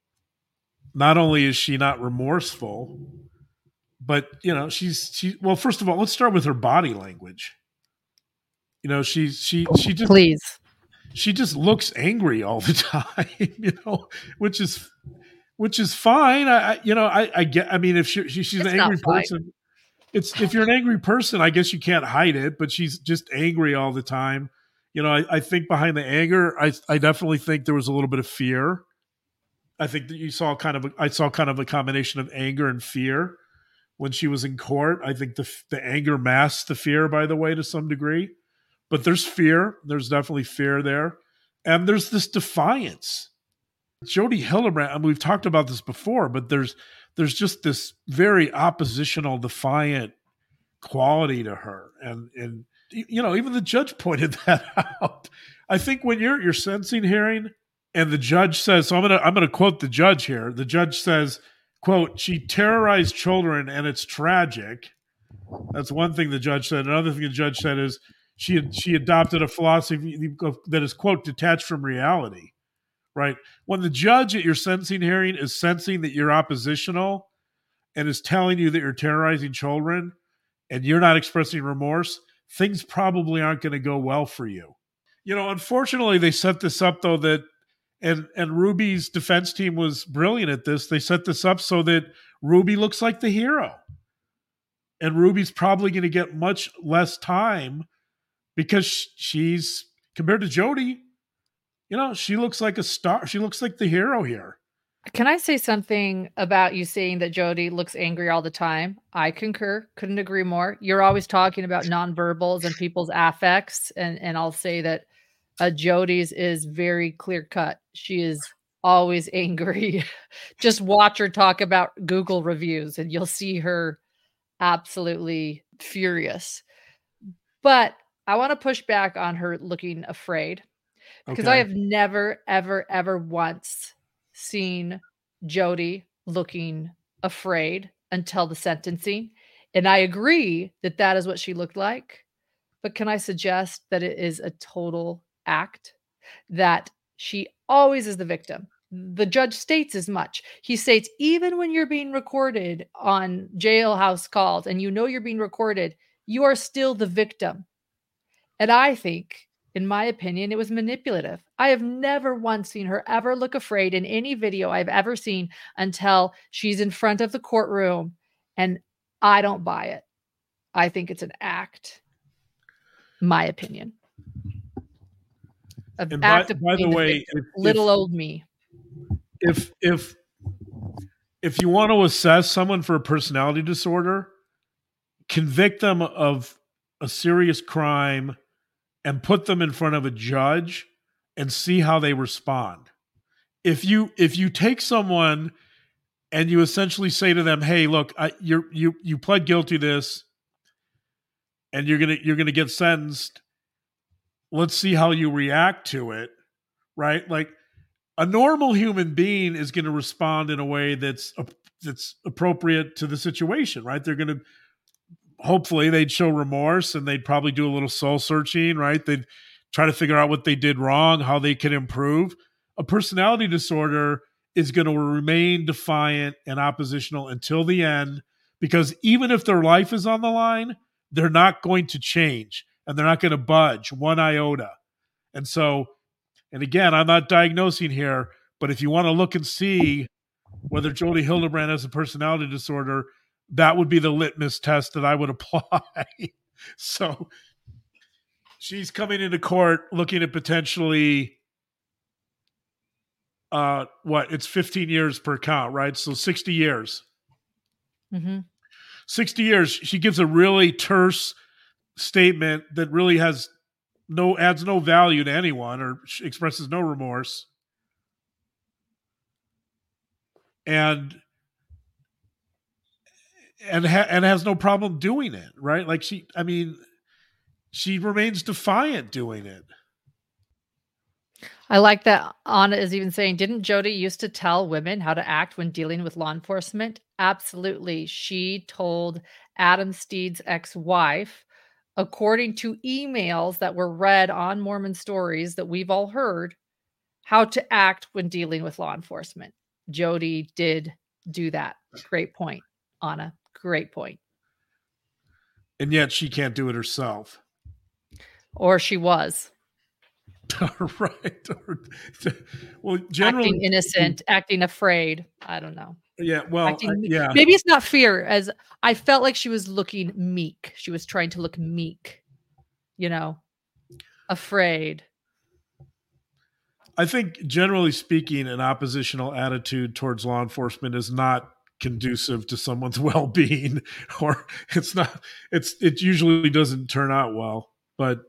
Not only is she not remorseful, but, you know, she's, she, well, first of all, let's start with her body language. You know, she's, she, she just, please, she just looks angry all the time, you know, which is, which is fine. I, I you know, I, I get. I mean, if she, she she's It's an angry not fine. person, it's if you're an angry person, I guess you can't hide it. But she's just angry all the time. You know, I, I think behind the anger, I I definitely think there was a little bit of fear. I think that you saw kind of a, I saw kind of a combination of anger and fear when she was in court. I think the the anger masked the fear, by the way, to some degree. But there's fear. There's definitely fear there. And there's this defiance. Jodi Hildebrandt, I mean, we've talked about this before, but there's there's just this very oppositional, defiant quality to her. And, and you know, even the judge pointed that out. I think when you're at your sentencing hearing, and the judge says, so I'm going to I'm going to quote the judge here. The judge says, quote, "She terrorized children and it's tragic." That's one thing the judge said. Another thing the judge said is she she adopted a philosophy that is, quote, "detached from reality." Right? When the judge at your sentencing hearing is sensing that you're oppositional and is telling you that you're terrorizing children and you're not expressing remorse, things probably aren't going to go well for you. You know, unfortunately, they set this up, though, that And and Ruby's defense team was brilliant at this. They set this up so that Ruby looks like the hero. And Ruby's probably going to get much less time because she's, compared to Jodi, you know, she looks like a star. She looks like the hero here. Can I say something about you saying that Jodi looks angry all the time? I concur. Couldn't agree more. You're always talking about nonverbals and people's affects. And, and I'll say that Uh, Jodi's is very clear cut. She is always angry. Just watch her talk about Google reviews and you'll see her absolutely furious. But I want to push back on her looking afraid because Okay. I have never, ever, ever once seen Jodi looking afraid until the sentencing. And I agree that that is what she looked like. But can I suggest that it is a total act, that she always is the victim? The judge states as much. He states, even when you're being recorded on jailhouse calls and you know you're being recorded, you are still the victim. And I think, in my opinion, it was manipulative. I have never once seen her ever look afraid in any video I've ever seen until she's in front of the courtroom. And I don't buy it. I think it's an act. My opinion. An And by, act of by the being way, victim. if, Little if, old me. if if if you want to assess someone for a personality disorder, convict them of a serious crime and put them in front of a judge and see how they respond. If you if you take someone and you essentially say to them, "Hey, look, I, you're you you pled guilty to this, and you're gonna you're gonna get sentenced. Let's see how you react to it," right? Like a normal human being is going to respond in a way that's that's appropriate to the situation, right? They're going to, hopefully they'd show remorse and they'd probably do a little soul searching, right? They'd try to figure out what they did wrong, how they could improve. A personality disorder is going to remain defiant and oppositional until the end, because even if their life is on the line, they're not going to change and they're not going to budge one iota. And so, and again, I'm not diagnosing here, but if you want to look and see whether Jodi Hildebrandt has a personality disorder, that would be the litmus test that I would apply. So she's coming into court looking at potentially, uh, what, it's fifteen years per count, right? So sixty years. Mm-hmm. sixty years. She gives a really terse statement that really has no, adds no value to anyone or expresses no remorse. And and ha- and has no problem doing it, right? Like she, I mean, she remains defiant doing it. I like that Anna is even saying, didn't Jodi used to tell women how to act when dealing with law enforcement? Absolutely. She told Adam Steed's ex-wife, according to emails that were read on Mormon Stories that we've all heard, how to act when dealing with law enforcement. Jodi did do that. Great point, Anna. Great point. And yet she can't do it herself. Or she was. Right. Well, generally acting innocent, acting afraid. I don't know. Yeah, well, Acting, I, yeah. Maybe it's not fear, as I felt like she was looking meek. She was trying to look meek, you know, afraid. I think generally speaking, an oppositional attitude towards law enforcement is not conducive to someone's well-being, or it's not, it's, it usually doesn't turn out well, but,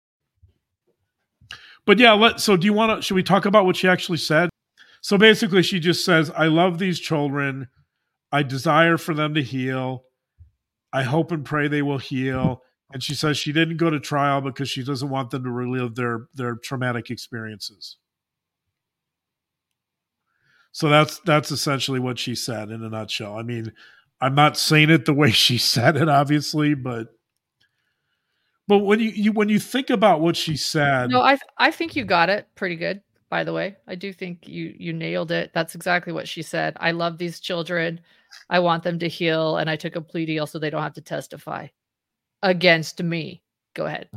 but yeah, let, so do you want to, should we talk about what she actually said? So basically she just says, I love these children. I desire for them to heal. I hope and pray they will heal. And she says she didn't go to trial because she doesn't want them to relive their, their traumatic experiences. So that's that's essentially what she said in a nutshell. I mean, I'm not saying it the way she said it, obviously, but but when you, you when you think about what she said, no, I I think you got it pretty good. By the way, I do think you you nailed it. That's exactly what she said. I love these children. I want them to heal, and I took a plea deal so they don't have to testify against me. Go ahead.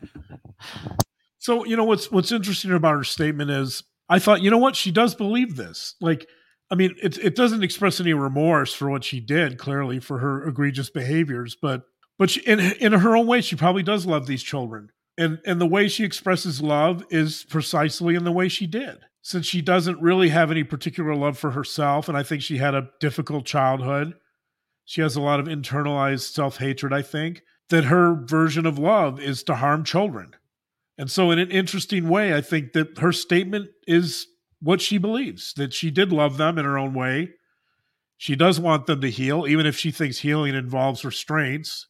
So you know what's what's interesting about her statement is, I thought, you know what, she does believe this. Like, I mean, it it doesn't express any remorse for what she did, clearly, for her egregious behaviors, but but she, in in her own way, she probably does love these children. And and the way she expresses love is precisely in the way she did. Since she doesn't really have any particular love for herself, and I think she had a difficult childhood, she has a lot of internalized self-hatred, I think, that her version of love is to harm children. And so in an interesting way, I think that her statement is what she believes, that she did love them in her own way. She does want them to heal, even if she thinks healing involves restraints.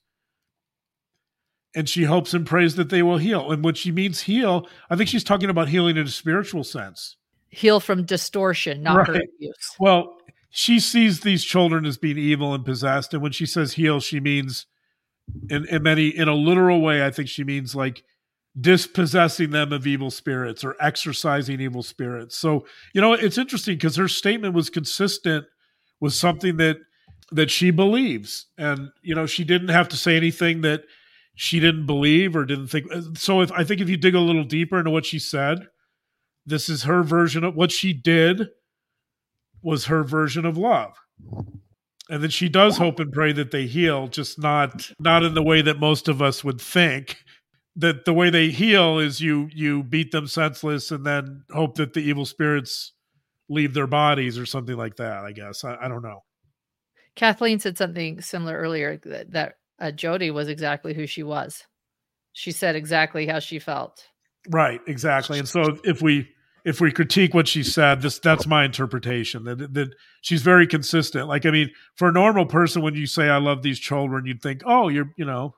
And she hopes and prays that they will heal. And when she means heal, I think she's talking about healing in a spiritual sense. Heal from distortion, not right. her abuse. Well, she sees these children as being evil and possessed. And when she says heal, she means in, in many, in a literal way, I think she means like dispossessing them of evil spirits or exorcising evil spirits. So, you know, it's interesting because her statement was consistent with something that that she believes. And, you know, she didn't have to say anything that she didn't believe or didn't think. So if I think if you dig a little deeper into what she said, this is her version of what she did was her version of love. And then she does hope and pray that they heal, just not not in the way that most of us would think. That the way they heal is you you beat them senseless and then hope that the evil spirits leave their bodies or something like that, I guess. I, I don't know. Kathleen said something similar earlier, that, that uh, Jody was exactly who she was. She said exactly how she felt. Right, exactly. And so if we if we critique what she said, this that's my interpretation, that that she's very consistent. Like, I mean, for a normal person, when you say I love these children, you'd think, oh, you're, you know,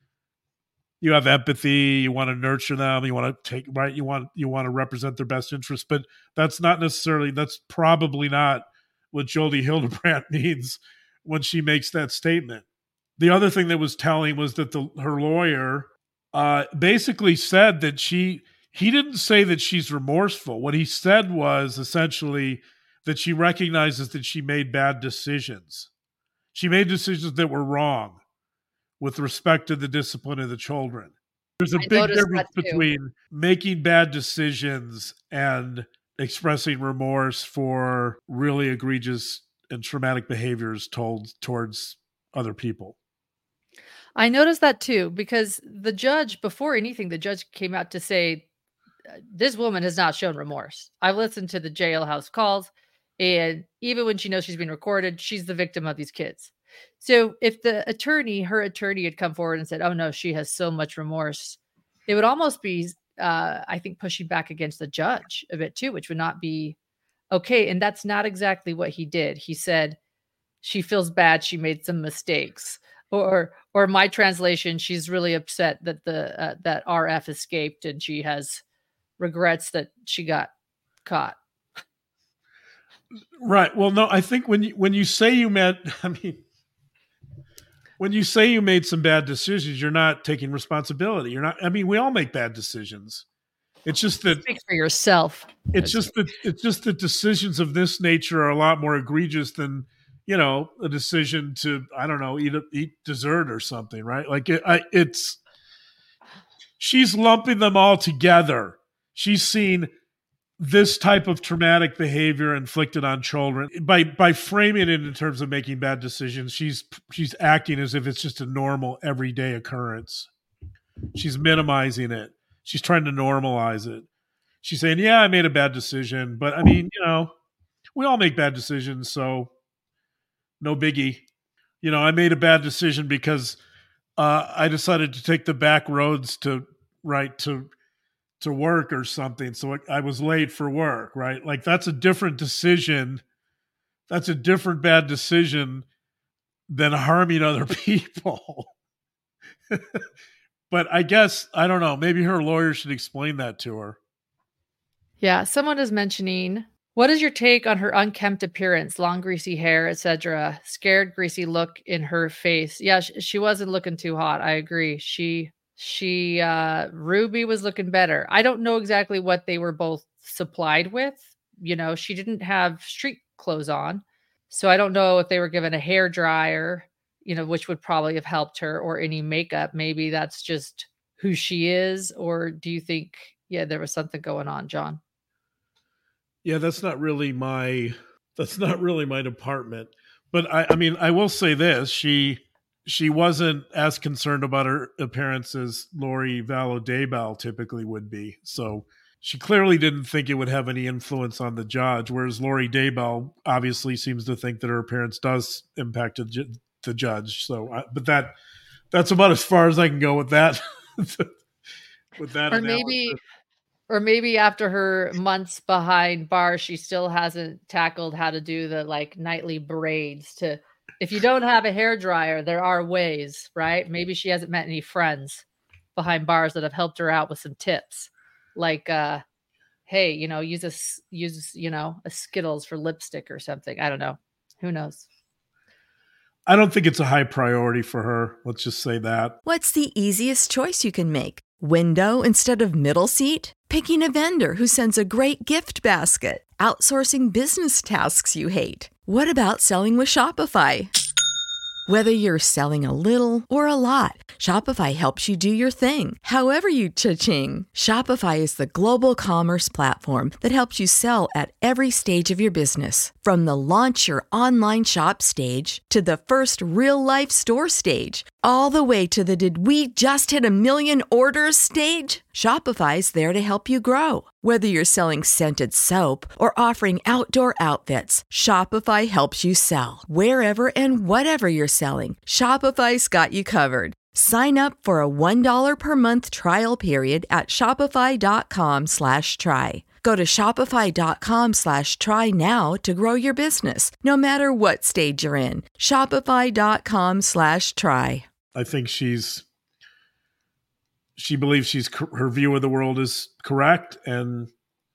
you have empathy, you want to nurture them, you want to take, right, you want you want to represent their best interests, but that's not necessarily, that's probably not what Jody Hildebrandt means when she makes that statement. The other thing that was telling was that the her lawyer uh, basically said that she, he didn't say that she's remorseful. What he said was essentially that she recognizes that she made bad decisions. She made decisions that were wrong with respect to the discipline of the children. There's a I big difference between making bad decisions and expressing remorse for really egregious and traumatic behaviors told towards other people. I noticed that too, because the judge, before anything, the judge came out to say, this woman has not shown remorse. I've listened to the jailhouse calls, and even when she knows she's being recorded, she's the victim of these kids. So if the attorney, her attorney had come forward and said, oh no, she has so much remorse, it would almost be, uh, I think, pushing back against the judge a bit too, which would not be okay. And that's not exactly what he did. He said, she feels bad, she made some mistakes. Or, or my translation, she's really upset that the uh, that R F escaped and she has regrets that she got caught. Right. Well, no, I think when you, when you say you meant, I mean, when you say you made some bad decisions, you're not taking responsibility. You're not, I mean, we all make bad decisions. It's just that speak for yourself. It's just that it's just that decisions of this nature are a lot more egregious than, you know, a decision to, I don't know, eat a, eat dessert or something, right? Like it, I, it's, she's lumping them all together. she's seen this type of traumatic behavior inflicted on children. By by framing it in terms of making bad decisions, she's she's acting as if it's just a normal, everyday occurrence. She's minimizing it. She's trying to normalize it. She's saying, yeah, I made a bad decision, but I mean, you know, we all make bad decisions, so no biggie. You know, I made a bad decision because uh, I decided to take the back roads to right to to work or something. So I, I was late for work, right? Like that's a different decision. That's a different bad decision than harming other people. But I guess, I don't know, maybe her lawyer should explain that to her. Yeah, someone is mentioning, what is your take on her unkempt appearance, long greasy hair, et cetera? Scared, greasy look in her face. Yeah, she, she wasn't looking too hot. I agree. She, she, uh, Ruby was looking better. I don't know exactly what they were both supplied with. You know, she didn't have street clothes on, so I don't know if they were given a hair dryer, you know, which would probably have helped her, or any makeup. Maybe that's just who she is. Or do you think, yeah, there was something going on, John? Yeah, that's not really my that's not really my department. But I, I mean, I will say this: she she wasn't as concerned about her appearance as Lori Vallow Daybell typically would be. So she clearly didn't think it would have any influence on the judge. Whereas Lori Daybell obviously seems to think that her appearance does impact the, ju- the judge. So, I, but that that's about as far as I can go with that. with that, or maybe. Or maybe after her months behind bars, she still hasn't tackled how to do the like nightly braids. To, if you don't have a hair dryer, there are ways, right? Maybe she hasn't met any friends behind bars that have helped her out with some tips, like, uh, hey, you know, use a use you know a Skittles for lipstick or something. I don't know. Who knows? I don't think it's a high priority for her. Let's just say that. What's the easiest choice you can make? Window instead of middle seat? Picking a vendor who sends a great gift basket? Outsourcing business tasks you hate? What about selling with Shopify? Whether you're selling a little or a lot, Shopify helps you do your thing, however you cha-ching. Shopify is the global commerce platform that helps you sell at every stage of your business. From the launch your online shop stage to the first real-life store stage, all the way to the did we just hit a million orders stage. Shopify's there to help you grow. Whether you're selling scented soap or offering outdoor outfits, Shopify helps you sell. Wherever and whatever you're selling, Shopify's got you covered. Sign up for a one dollar per month trial period at shopify.com slash try. Go to shopify.com slash try now to grow your business, no matter what stage you're in. Shopify.com slash try. I think she's, she believes she's, her view of the world is correct, and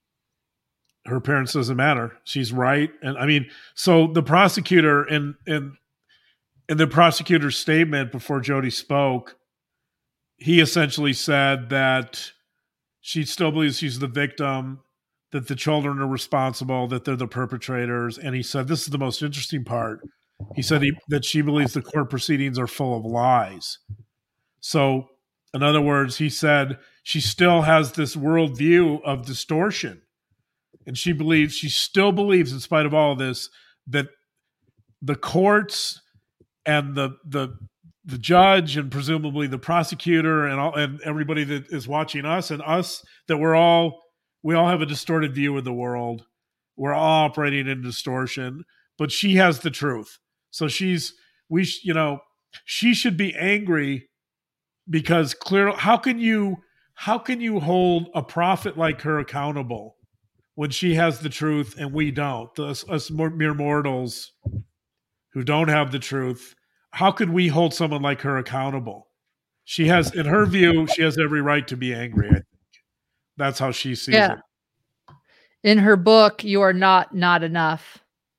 her appearance doesn't matter. She's right. And I mean, so the prosecutor in, in, in the prosecutor's statement before Jodi spoke, he essentially said that she still believes she's the victim, that the children are responsible, that they're the perpetrators. And he said, this is the most interesting part. He said he, that she believes the court proceedings are full of lies. So, in other words, he said she still has this worldview of distortion. And she believes, she still believes, in spite of all of this, that the courts and the the the judge and presumably the prosecutor and all, and everybody that is watching us and us, that we're all, we all have a distorted view of the world. We're all operating in distortion, but she has the truth. So she's, we, you know, she should be angry because clearly, how can you, how can you hold a prophet like her accountable when she has the truth and we don't? Us, us mere mortals who don't have the truth, how could we hold someone like her accountable? She has, in her view, she has every right to be angry. I think that's how she sees yeah. it. In her book, You Are Not Not Enough,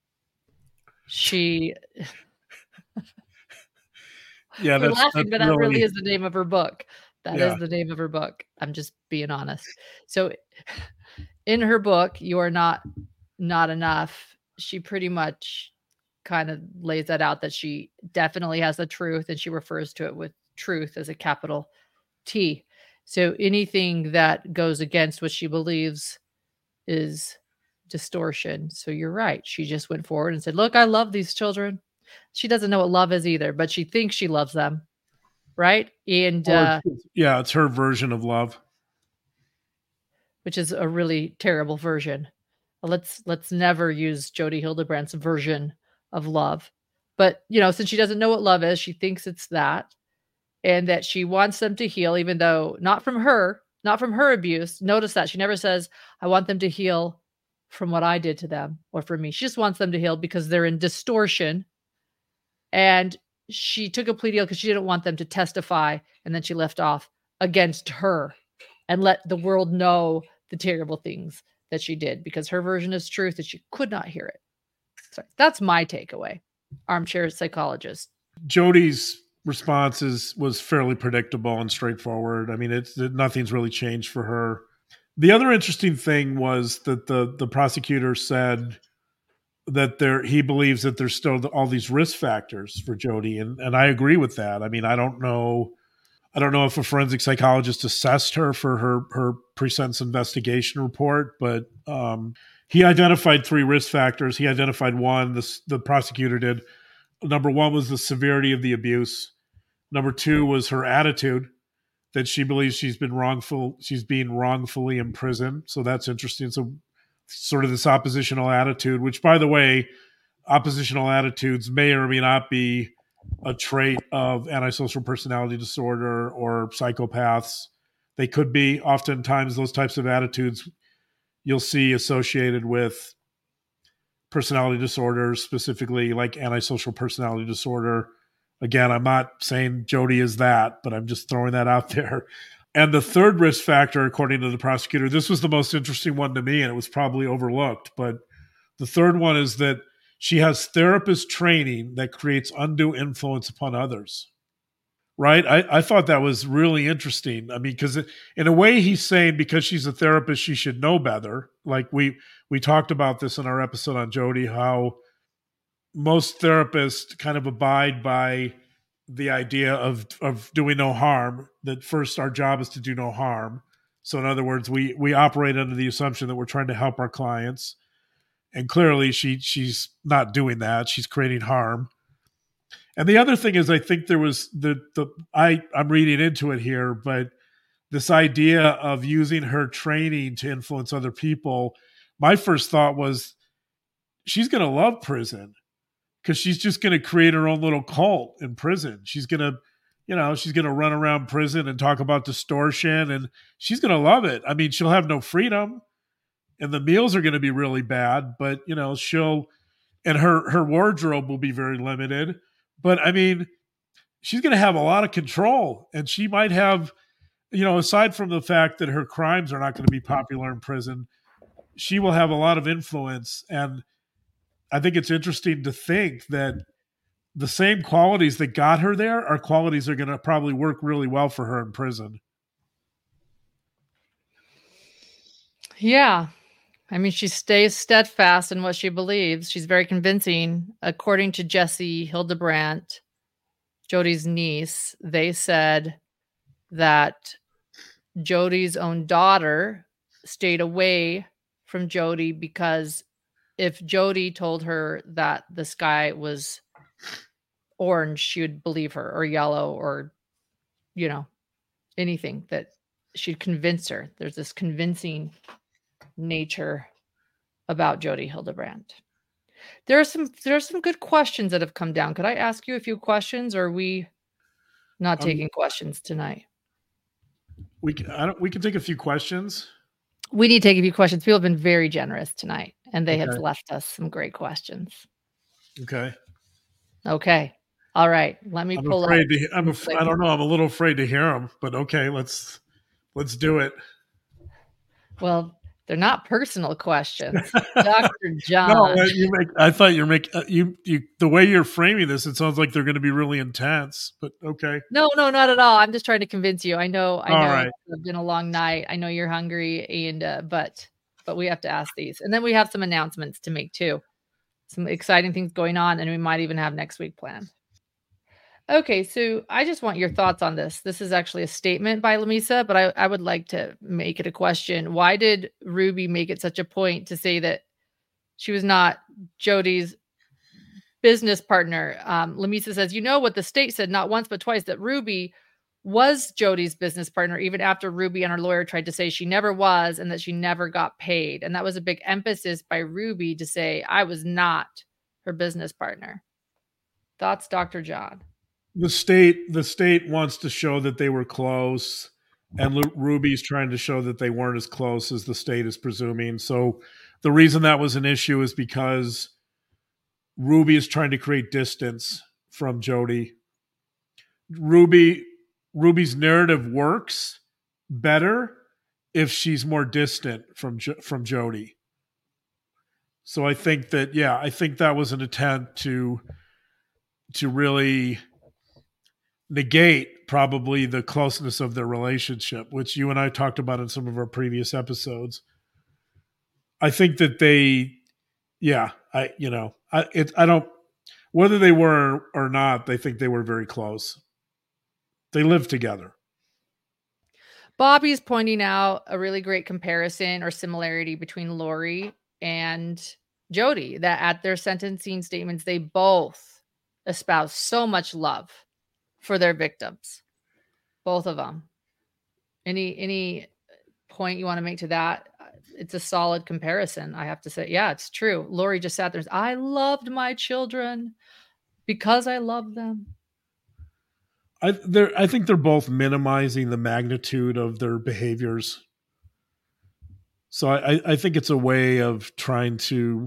she. yeah, We're that's, laughing, that's but that really... really is the name of her book. That yeah. is the name of her book. I'm just being honest. So, in her book, You Are Not Not Enough, she pretty much kind of lays that out, that she definitely has the truth, and she refers to it with truth as a capital T. So anything that goes against what she believes is distortion. So you're right. She just went forward and said, look, I love these children. She doesn't know what love is either, but she thinks she loves them. Right. And, uh, yeah, it's her version of love, which is a really terrible version. Let's, let's never use Jodi Hildebrandt's version of love. But, you know, since she doesn't know what love is, she thinks it's that, and that she wants them to heal, even though not from her, not from her abuse. Notice that she never says, I want them to heal from what I did to them or from me. She just wants them to heal because they're in distortion. And she took a plea deal because she didn't want them to testify. And then she left off against her and let the world know the terrible things that she did, because her version is truth and she could not hear it. So that's my takeaway. Armchair psychologist. Jodi's responses was fairly predictable and straightforward. I mean, it's nothing's really changed for her. The other interesting thing was that the the prosecutor said that there he believes that there's still all these risk factors for Jodi, and and I agree with that. I mean, I don't know, I don't know if a forensic psychologist assessed her for her her pre-sentence investigation report, but um, he identified three risk factors. He identified one. The the prosecutor did. Number one was the severity of the abuse. Number two was her attitude, that she believes she's been wrongful, she's being wrongfully imprisoned. So that's interesting. So sort of this oppositional attitude, which, by the way, oppositional attitudes may or may not be a trait of antisocial personality disorder or psychopaths. They could be. Oftentimes those types of attitudes you'll see associated with personality disorders, specifically like antisocial personality disorder. Again, I'm not saying Jodi is that, but I'm just throwing that out there. And the third risk factor, according to the prosecutor, this was the most interesting one to me, and it was probably overlooked, but the third one is that she has therapist training that creates undue influence upon others. Right? I, I thought that was really interesting. I mean, because in a way he's saying because she's a therapist, she should know better. Like we we talked about this in our episode on Jodi, how most therapists kind of abide by the idea of of doing no harm, that first our job is to do no harm. So in other words, we we operate under the assumption that we're trying to help our clients. And clearly she she's not doing that. She's creating harm. And the other thing is, I think there was the the I I'm reading into it here, but this idea of using her training to influence other people. My first thought was she's going to love prison, because she's just going to create her own little cult in prison. She's going to, you know, she's going to run around prison and talk about distortion, and she's going to love it. I mean, she'll have no freedom, and the meals are going to be really bad, but you know, she'll, and her her wardrobe will be very limited. But I mean, she's going to have a lot of control, and she might have, you know, aside from the fact that her crimes are not going to be popular in prison, she will have a lot of influence. And I think it's interesting to think that the same qualities that got her there are qualities that are going to probably work really well for her in prison. Yeah. I mean, she stays steadfast in what she believes. She's very convincing. According to Jessie Hildebrandt, Jodi's niece, they said that Jodi's own daughter stayed away from Jodi because if Jodi told her that the sky was orange, she would believe her, or yellow, or, you know, anything that she'd convince her. There's this convincing nature about Jodi Hildebrandt. There are some there are some good questions that have come down. Could I ask you a few questions, or are we not taking um, questions tonight? We can, I don't, we can take a few questions. We need to take a few questions. People have been very generous tonight, and they okay. have left us some great questions. Okay. Okay. All right. Let me I'm pull afraid up. To, I'm af- I don't know. I'm a little afraid to hear them, but okay, let's let's do it. Well, they're not personal questions, Doctor John. No, you make, I thought you're making uh, you you the way you're framing this. It sounds like they're going to be really intense, but okay. No, no, not at all. I'm just trying to convince you. I know. I all know. Right. It's been a long night. I know you're hungry, and uh, but but we have to ask these, and then we have some announcements to make too. Some exciting things going on, and we might even have next week planned. Okay, so I just want your thoughts on this. This is actually a statement by Lamisa, but I, I would like to make it a question. Why did Ruby make it such a point to say that she was not Jody's business partner? Um, Lamisa says, you know what the state said not once but twice, that Ruby was Jody's business partner, even after Ruby and her lawyer tried to say she never was and that she never got paid. And that was a big emphasis by Ruby to say, I was not her business partner. Thoughts, Doctor John? The state, the state wants to show that they were close, and Lu- Ruby's trying to show that they weren't as close as the state is presuming. So the reason that was an issue is because Ruby is trying to create distance from Jody. Ruby, Ruby's narrative works better if she's more distant from Jo- from Jody. So I think that, yeah, I think that was an attempt to to really negate probably the closeness of their relationship, which you and I talked about in some of our previous episodes. I think that they, yeah, I, you know, I, it, I don't, whether they were or not, they think they were very close. They lived together. Bobby's pointing out a really great comparison or similarity between Lori and Jody, that at their sentencing statements, they both espouse so much love for their victims, both of them. Any any point you want to make to that? It's a solid comparison, I have to say. Yeah, it's true. Lori just sat there and said, I loved my children because I love them. I they're I think they're both minimizing the magnitude of their behaviors. So I, I think it's a way of trying to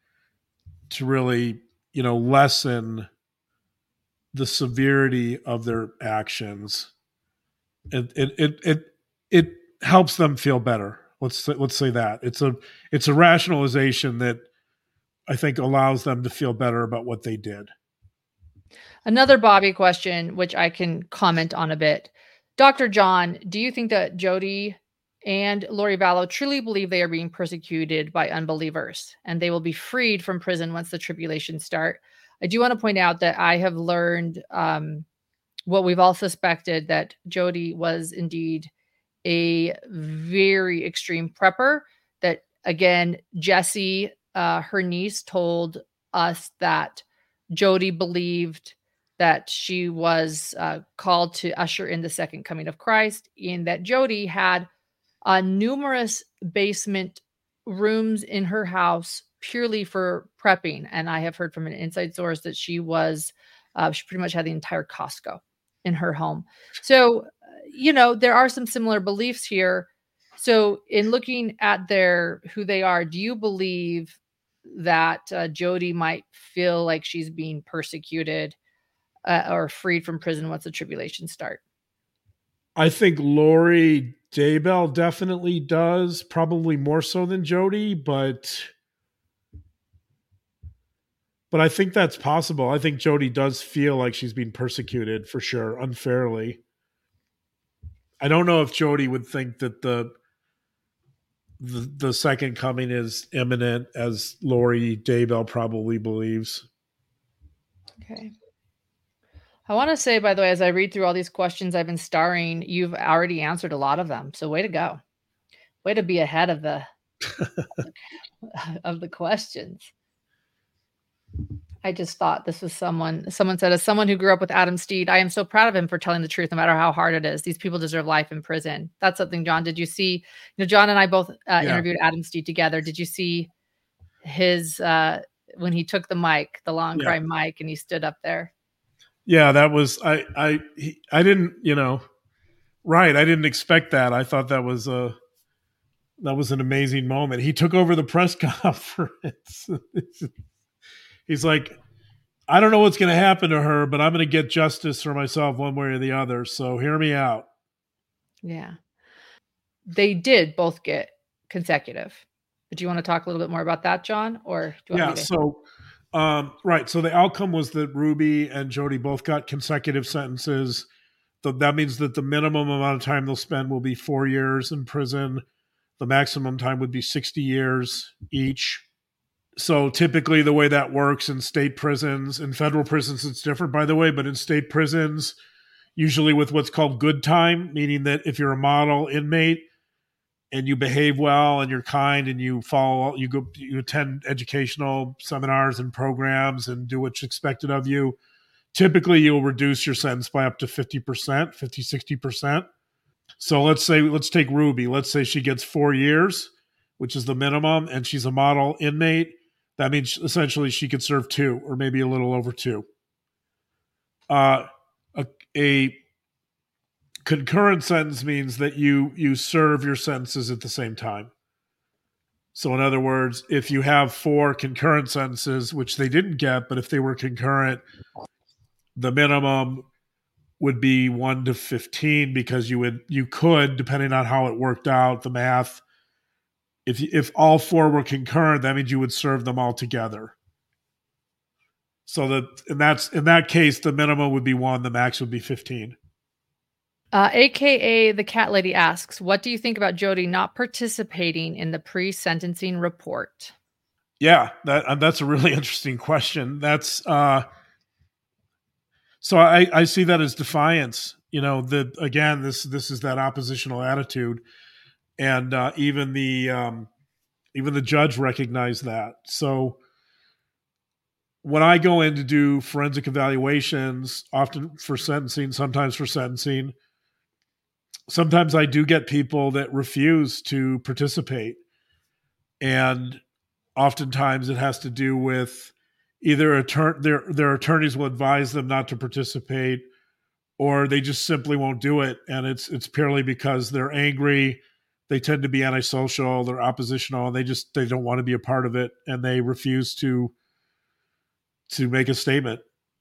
to really, you know, lessen the severity of their actions. It it it it, it helps them feel better. Let's let's say that. It's a it's a rationalization that I think allows them to feel better about what they did. Another Bobby question, which I can comment on a bit. Doctor John, do you think that Jody and Lori Vallow truly believe they are being persecuted by unbelievers and they will be freed from prison once the tribulations start? I do want to point out that I have learned um, what we've all suspected, that Jody was indeed a very extreme prepper. That, again, Jessie, uh, her niece, told us that Jody believed that she was uh, called to usher in the second coming of Christ, and that Jody had uh, numerous basement rooms in her house purely for prepping. And I have heard from an inside source that she was, uh, she pretty much had the entire Costco in her home. So, you know, there are some similar beliefs here. So in looking at their, who they are, do you believe that uh, Jody might feel like she's being persecuted uh, or freed from prison once the tribulations start? I think Lori Daybell definitely does, probably more so than Jody, but but I think that's possible. I think Jody does feel like she's being persecuted for sure, unfairly. I don't know if Jody would think that the the, the second coming is imminent, as Lori Daybell probably believes. Okay. I want to say, by the way, as I read through all these questions I've been starring, you've already answered a lot of them. So way to go. Way to be ahead of the of the questions. I just thought this was someone, someone said, as someone who grew up with Adam Steed, I am so proud of him for telling the truth, no matter how hard it is. These people deserve life in prison. That's something, John, did you see? You know, John and I both uh, yeah. interviewed Adam Steed together. Did you see his, uh, when he took the mic, the long yeah. crime mic, and he stood up there? Yeah, that was, I, I, he, I didn't, you know, right. I didn't expect that. I thought that was a, that was an amazing moment. He took over the press conference. He's like, I don't know what's going to happen to her, but I'm going to get justice for myself one way or the other. So hear me out. Yeah. They did both get consecutive. But do you want to talk a little bit more about that, John? Or do you want yeah, me to- so um, right. So the outcome was that Ruby and Jody both got consecutive sentences. The, that means that the minimum amount of time they'll spend will be four years in prison. The maximum time would be sixty years each. So typically the way that works in state prisons, in federal prisons, it's different, by the way, but in state prisons, usually with what's called good time, meaning that if you're a model inmate and you behave well and you're kind and you follow, you go, you attend educational seminars and programs and do what's expected of you, typically you'll reduce your sentence by up to fifty percent, fifty, sixty percent. So let's say, let's take Ruby. Let's say she gets four years, which is the minimum, and she's a model inmate. That means essentially she could serve two or maybe a little over two. Uh, a, a concurrent sentence means that you you serve your sentences at the same time. So in other words, if you have four concurrent sentences, which they didn't get, but if they were concurrent, the minimum would be one to fifteen because you would you could, depending on how it worked out, the math, if if all four were concurrent, that means you would serve them all together. So that and that's in that case, the minimum would be one, the max would be fifteen. Uh, A K A the cat lady asks, what do you think about Jodi not participating in the pre-sentencing report? Yeah, that that's a really interesting question. That's uh, so I, I see that as defiance. You know, the again, this this is that oppositional attitude, and uh, even the um, even the judge recognized that. So when I go in to do forensic evaluations, often for sentencing, sometimes for sentencing, sometimes I do get people that refuse to participate. And oftentimes it has to do with either attorney, their, their attorneys will advise them not to participate, or they just simply won't do it. And it's it's purely because they're angry. They tend to be antisocial, they're oppositional, and they just they don't want to be a part of it, and they refuse to to make a statement.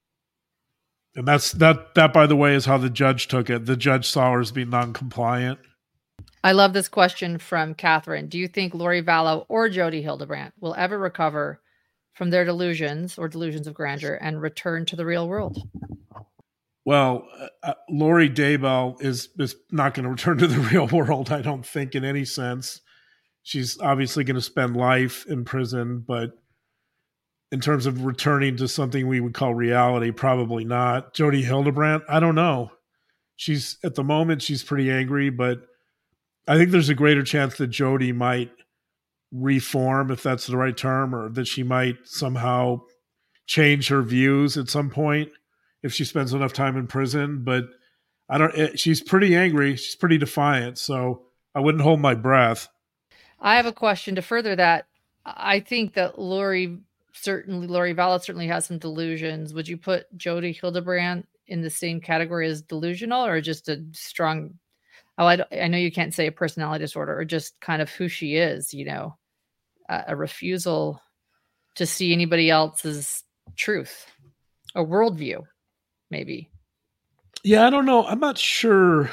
And that's that that by the way is how the judge took it. The judge saw her as being non-compliant. I love this question from Catherine. Do you think Lori Vallow or Jodi Hildebrandt will ever recover from their delusions or delusions of grandeur and return to the real world? Well, uh, Lori Daybell is is not going to return to the real world, I don't think, in any sense. She's obviously going to spend life in prison, but in terms of returning to something we would call reality, probably not. Jodi Hildebrandt, I don't know. She's at the moment, she's pretty angry, but I think there's a greater chance that Jodi might reform, if that's the right term, or that she might somehow change her views at some point if she spends enough time in prison. But I don't. She's pretty angry. She's pretty defiant. So I wouldn't hold my breath. I have a question to further that. I think that Lori certainly, Lori Vallow certainly has some delusions. Would you put Jodi Hildebrandt in the same category as delusional, or just a strong? Oh, I, I know you can't say a personality disorder, or just kind of who she is. You know, a, a refusal to see anybody else's truth, a worldview, maybe. Yeah, I don't know. I'm not sure.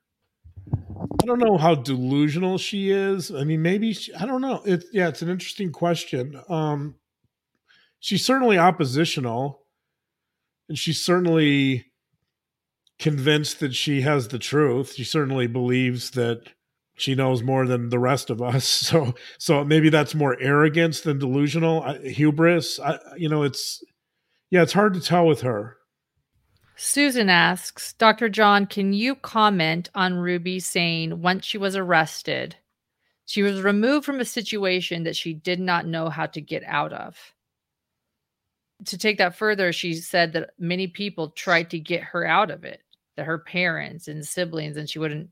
I don't know how delusional she is. I mean, maybe she, I don't know. It, yeah, it's an interesting question. Um, she's certainly oppositional, and she's certainly convinced that she has the truth. She certainly believes that she knows more than the rest of us. So, so maybe that's more arrogance than delusional, I, hubris. I, you know, it's yeah, it's hard to tell with her. Susan asks, Doctor John, can you comment on Ruby saying once she was arrested, she was removed from a situation that she did not know how to get out of? To take that further, she said that many people tried to get her out of it, that her parents and siblings, and she wouldn't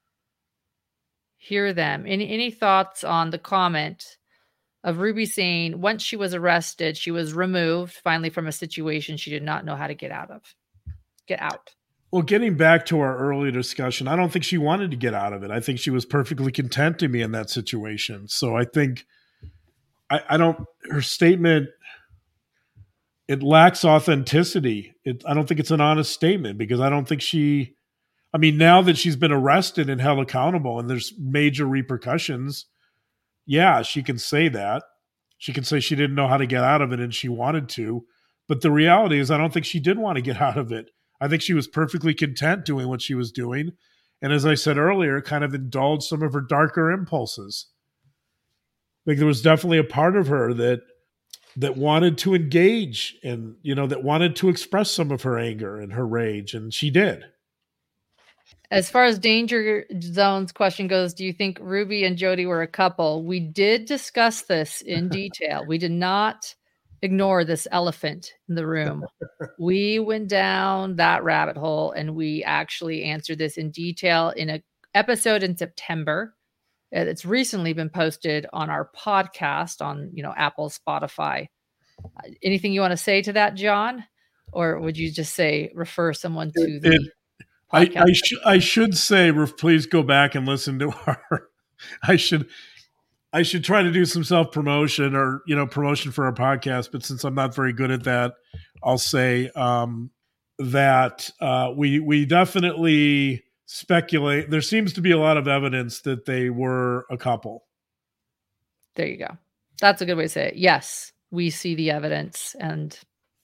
hear them. Any, any thoughts on the comment of Ruby saying once she was arrested, she was removed finally from a situation she did not know how to get out of? Get out. Well, getting back to our earlier discussion, I don't think she wanted to get out of it. I think she was perfectly content to be in that situation. So I think I, I don't, her statement, it lacks authenticity. It, I don't think it's an honest statement, because I don't think she, I mean, now that she's been arrested and held accountable and there's major repercussions, yeah, she can say that. She can say she didn't know how to get out of it and she wanted to. But the reality is, I don't think she did want to get out of it. I think she was perfectly content doing what she was doing. And as I said earlier, kind of indulged some of her darker impulses. Like, there was definitely a part of her that that wanted to engage and, you know, that wanted to express some of her anger and her rage. And she did. As far as danger zones question goes, do you think Ruby and Jody were a couple? We did discuss this in detail. We did not ignore this elephant in the room. We went down that rabbit hole and we actually answered this in detail in an episode in September. It's recently been posted on our podcast on, you know, Apple, Spotify. Uh, anything you want to say to that, John? Or would you just say, refer someone to the it, I, I, sh- I should say, please go back and listen to our, I should, I should try to do some self-promotion or, you know, promotion for our podcast. But since I'm not very good at that, I'll say um, that uh, we, we definitely speculate. There seems to be a lot of evidence that they were a couple. There you go. That's a good way to say it. Yes, we see the evidence. And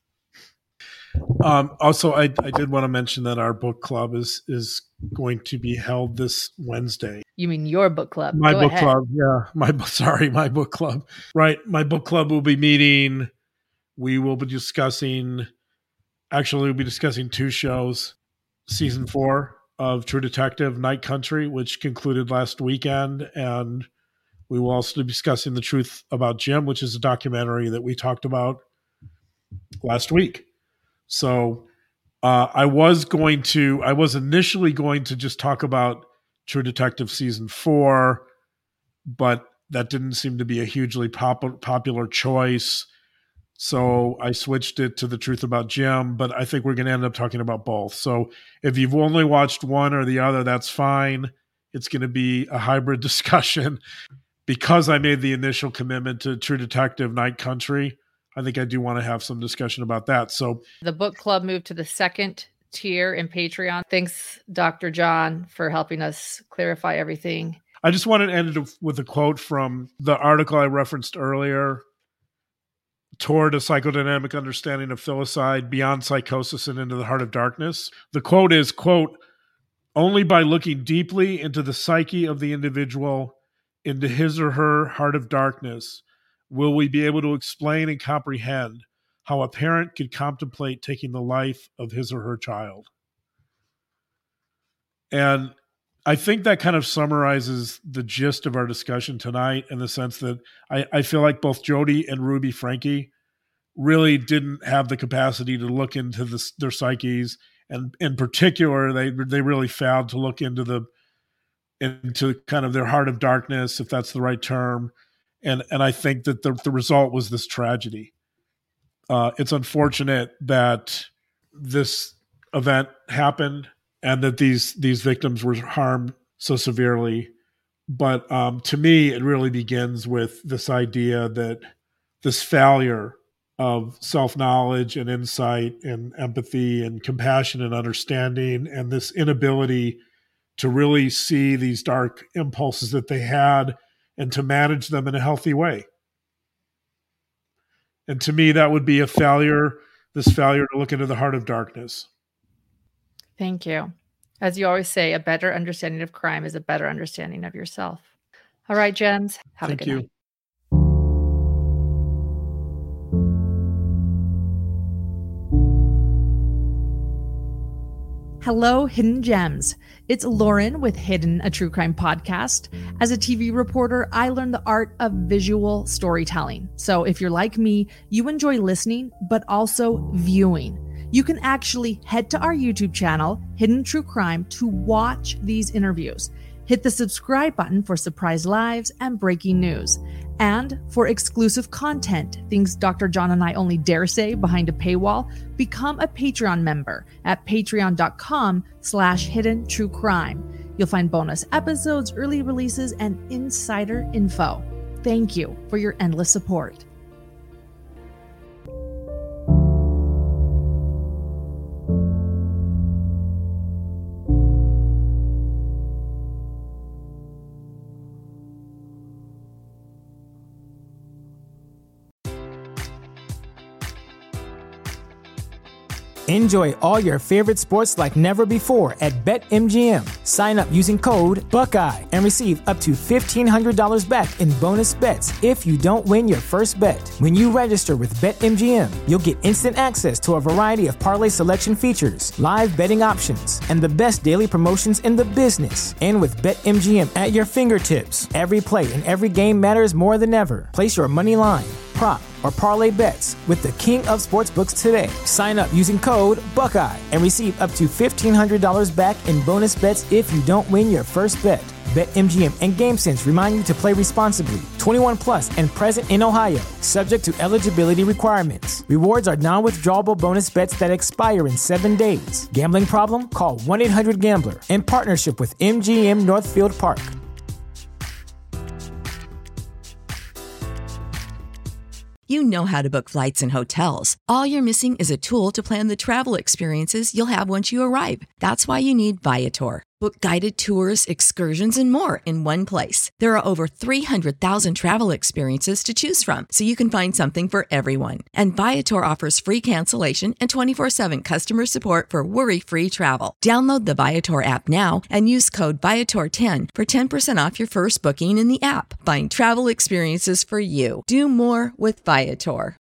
um, also, I, I did want to mention that our book club is is going to be held this Wednesday. You mean your book club? My Go book ahead. club, yeah. My sorry, my book club. Right, my book club will be meeting. We will be discussing. Actually, we'll be discussing two shows. Season four of True Detective: Night Country, which concluded last weekend, and we will also be discussing The Truth About Jim, which is a documentary that we talked about last week. So uh, I was going to, I was initially going to just talk about True Detective Season four, but that didn't seem to be a hugely pop- popular choice. So I switched it to The Truth About Jim, but I think we're going to end up talking about both. So if you've only watched one or the other, that's fine. It's going to be a hybrid discussion. Because I made the initial commitment to True Detective Night Country, I think I do want to have some discussion about that. So the book club moved to the second tier in Patreon. Thanks, Doctor John, for helping us clarify everything. I just wanted to end with a quote from the article I referenced earlier, Toward a Psychodynamic Understanding of Filicide, Beyond Psychosis and Into the Heart of Darkness. The quote is, quote, only by looking deeply into the psyche of the individual, into his or her heart of darkness, will we be able to explain and comprehend how a parent could contemplate taking the life of his or her child. And I think that kind of summarizes the gist of our discussion tonight, in the sense that I, I feel like both Jody and Ruby Franke really didn't have the capacity to look into this, their psyches, and in particular, they they really failed to look into the into kind of their heart of darkness, if that's the right term. And and I think that the, the result was this tragedy. Uh, it's unfortunate that this event happened and that these these victims were harmed so severely. But um, to me, it really begins with this idea that this failure of self-knowledge and insight and empathy and compassion and understanding, and this inability to really see these dark impulses that they had and to manage them in a healthy way. And to me, that would be a failure, this failure to look into the heart of darkness. Thank you. As you always say, a better understanding of crime is a better understanding of yourself. All right, Gems. Have Thank a good you. night. Hello, Hidden Gems. It's Lauren with Hidden, a true crime podcast. As a T V reporter, I learned the art of visual storytelling. So if you're like me, you enjoy listening, but also viewing. You can actually head to our YouTube channel, Hidden True Crime, to watch these interviews. Hit the subscribe button for surprise lives and breaking news. And for exclusive content, things Doctor John and I only dare say behind a paywall, become a Patreon member at patreon.com slash hidden true crime. You'll find bonus episodes, early releases, and insider info. Thank you for your endless support. Enjoy all your favorite sports like never before at BetMGM. Sign up using code Buckeye and receive up to fifteen hundred dollars back in bonus bets if you don't win your first bet. When you register with BetMGM, you'll get instant access to a variety of parlay selection features, live betting options, and the best daily promotions in the business. And with BetMGM at your fingertips, every play and every game matters more than ever. Place your money line, prop, or parlay bets with the king of sportsbooks today. Sign up using code Buckeye and receive up to fifteen hundred dollars back in bonus bets if you don't win your first bet. BetMGM and GameSense remind you to play responsibly. twenty-one plus and present in Ohio, subject to eligibility requirements. Rewards are non-withdrawable bonus bets that expire in seven days. Gambling problem? Call one eight hundred gambler in partnership with M G M Northfield Park. You know how to book flights and hotels. All you're missing is a tool to plan the travel experiences you'll have once you arrive. That's why you need Viator. Book guided tours, excursions, and more in one place. There are over three hundred thousand travel experiences to choose from, so you can find something for everyone. And Viator offers free cancellation and twenty-four seven customer support for worry-free travel. Download the Viator app now and use code Viator ten for ten percent off your first booking in the app. Find travel experiences for you. Do more with Viator.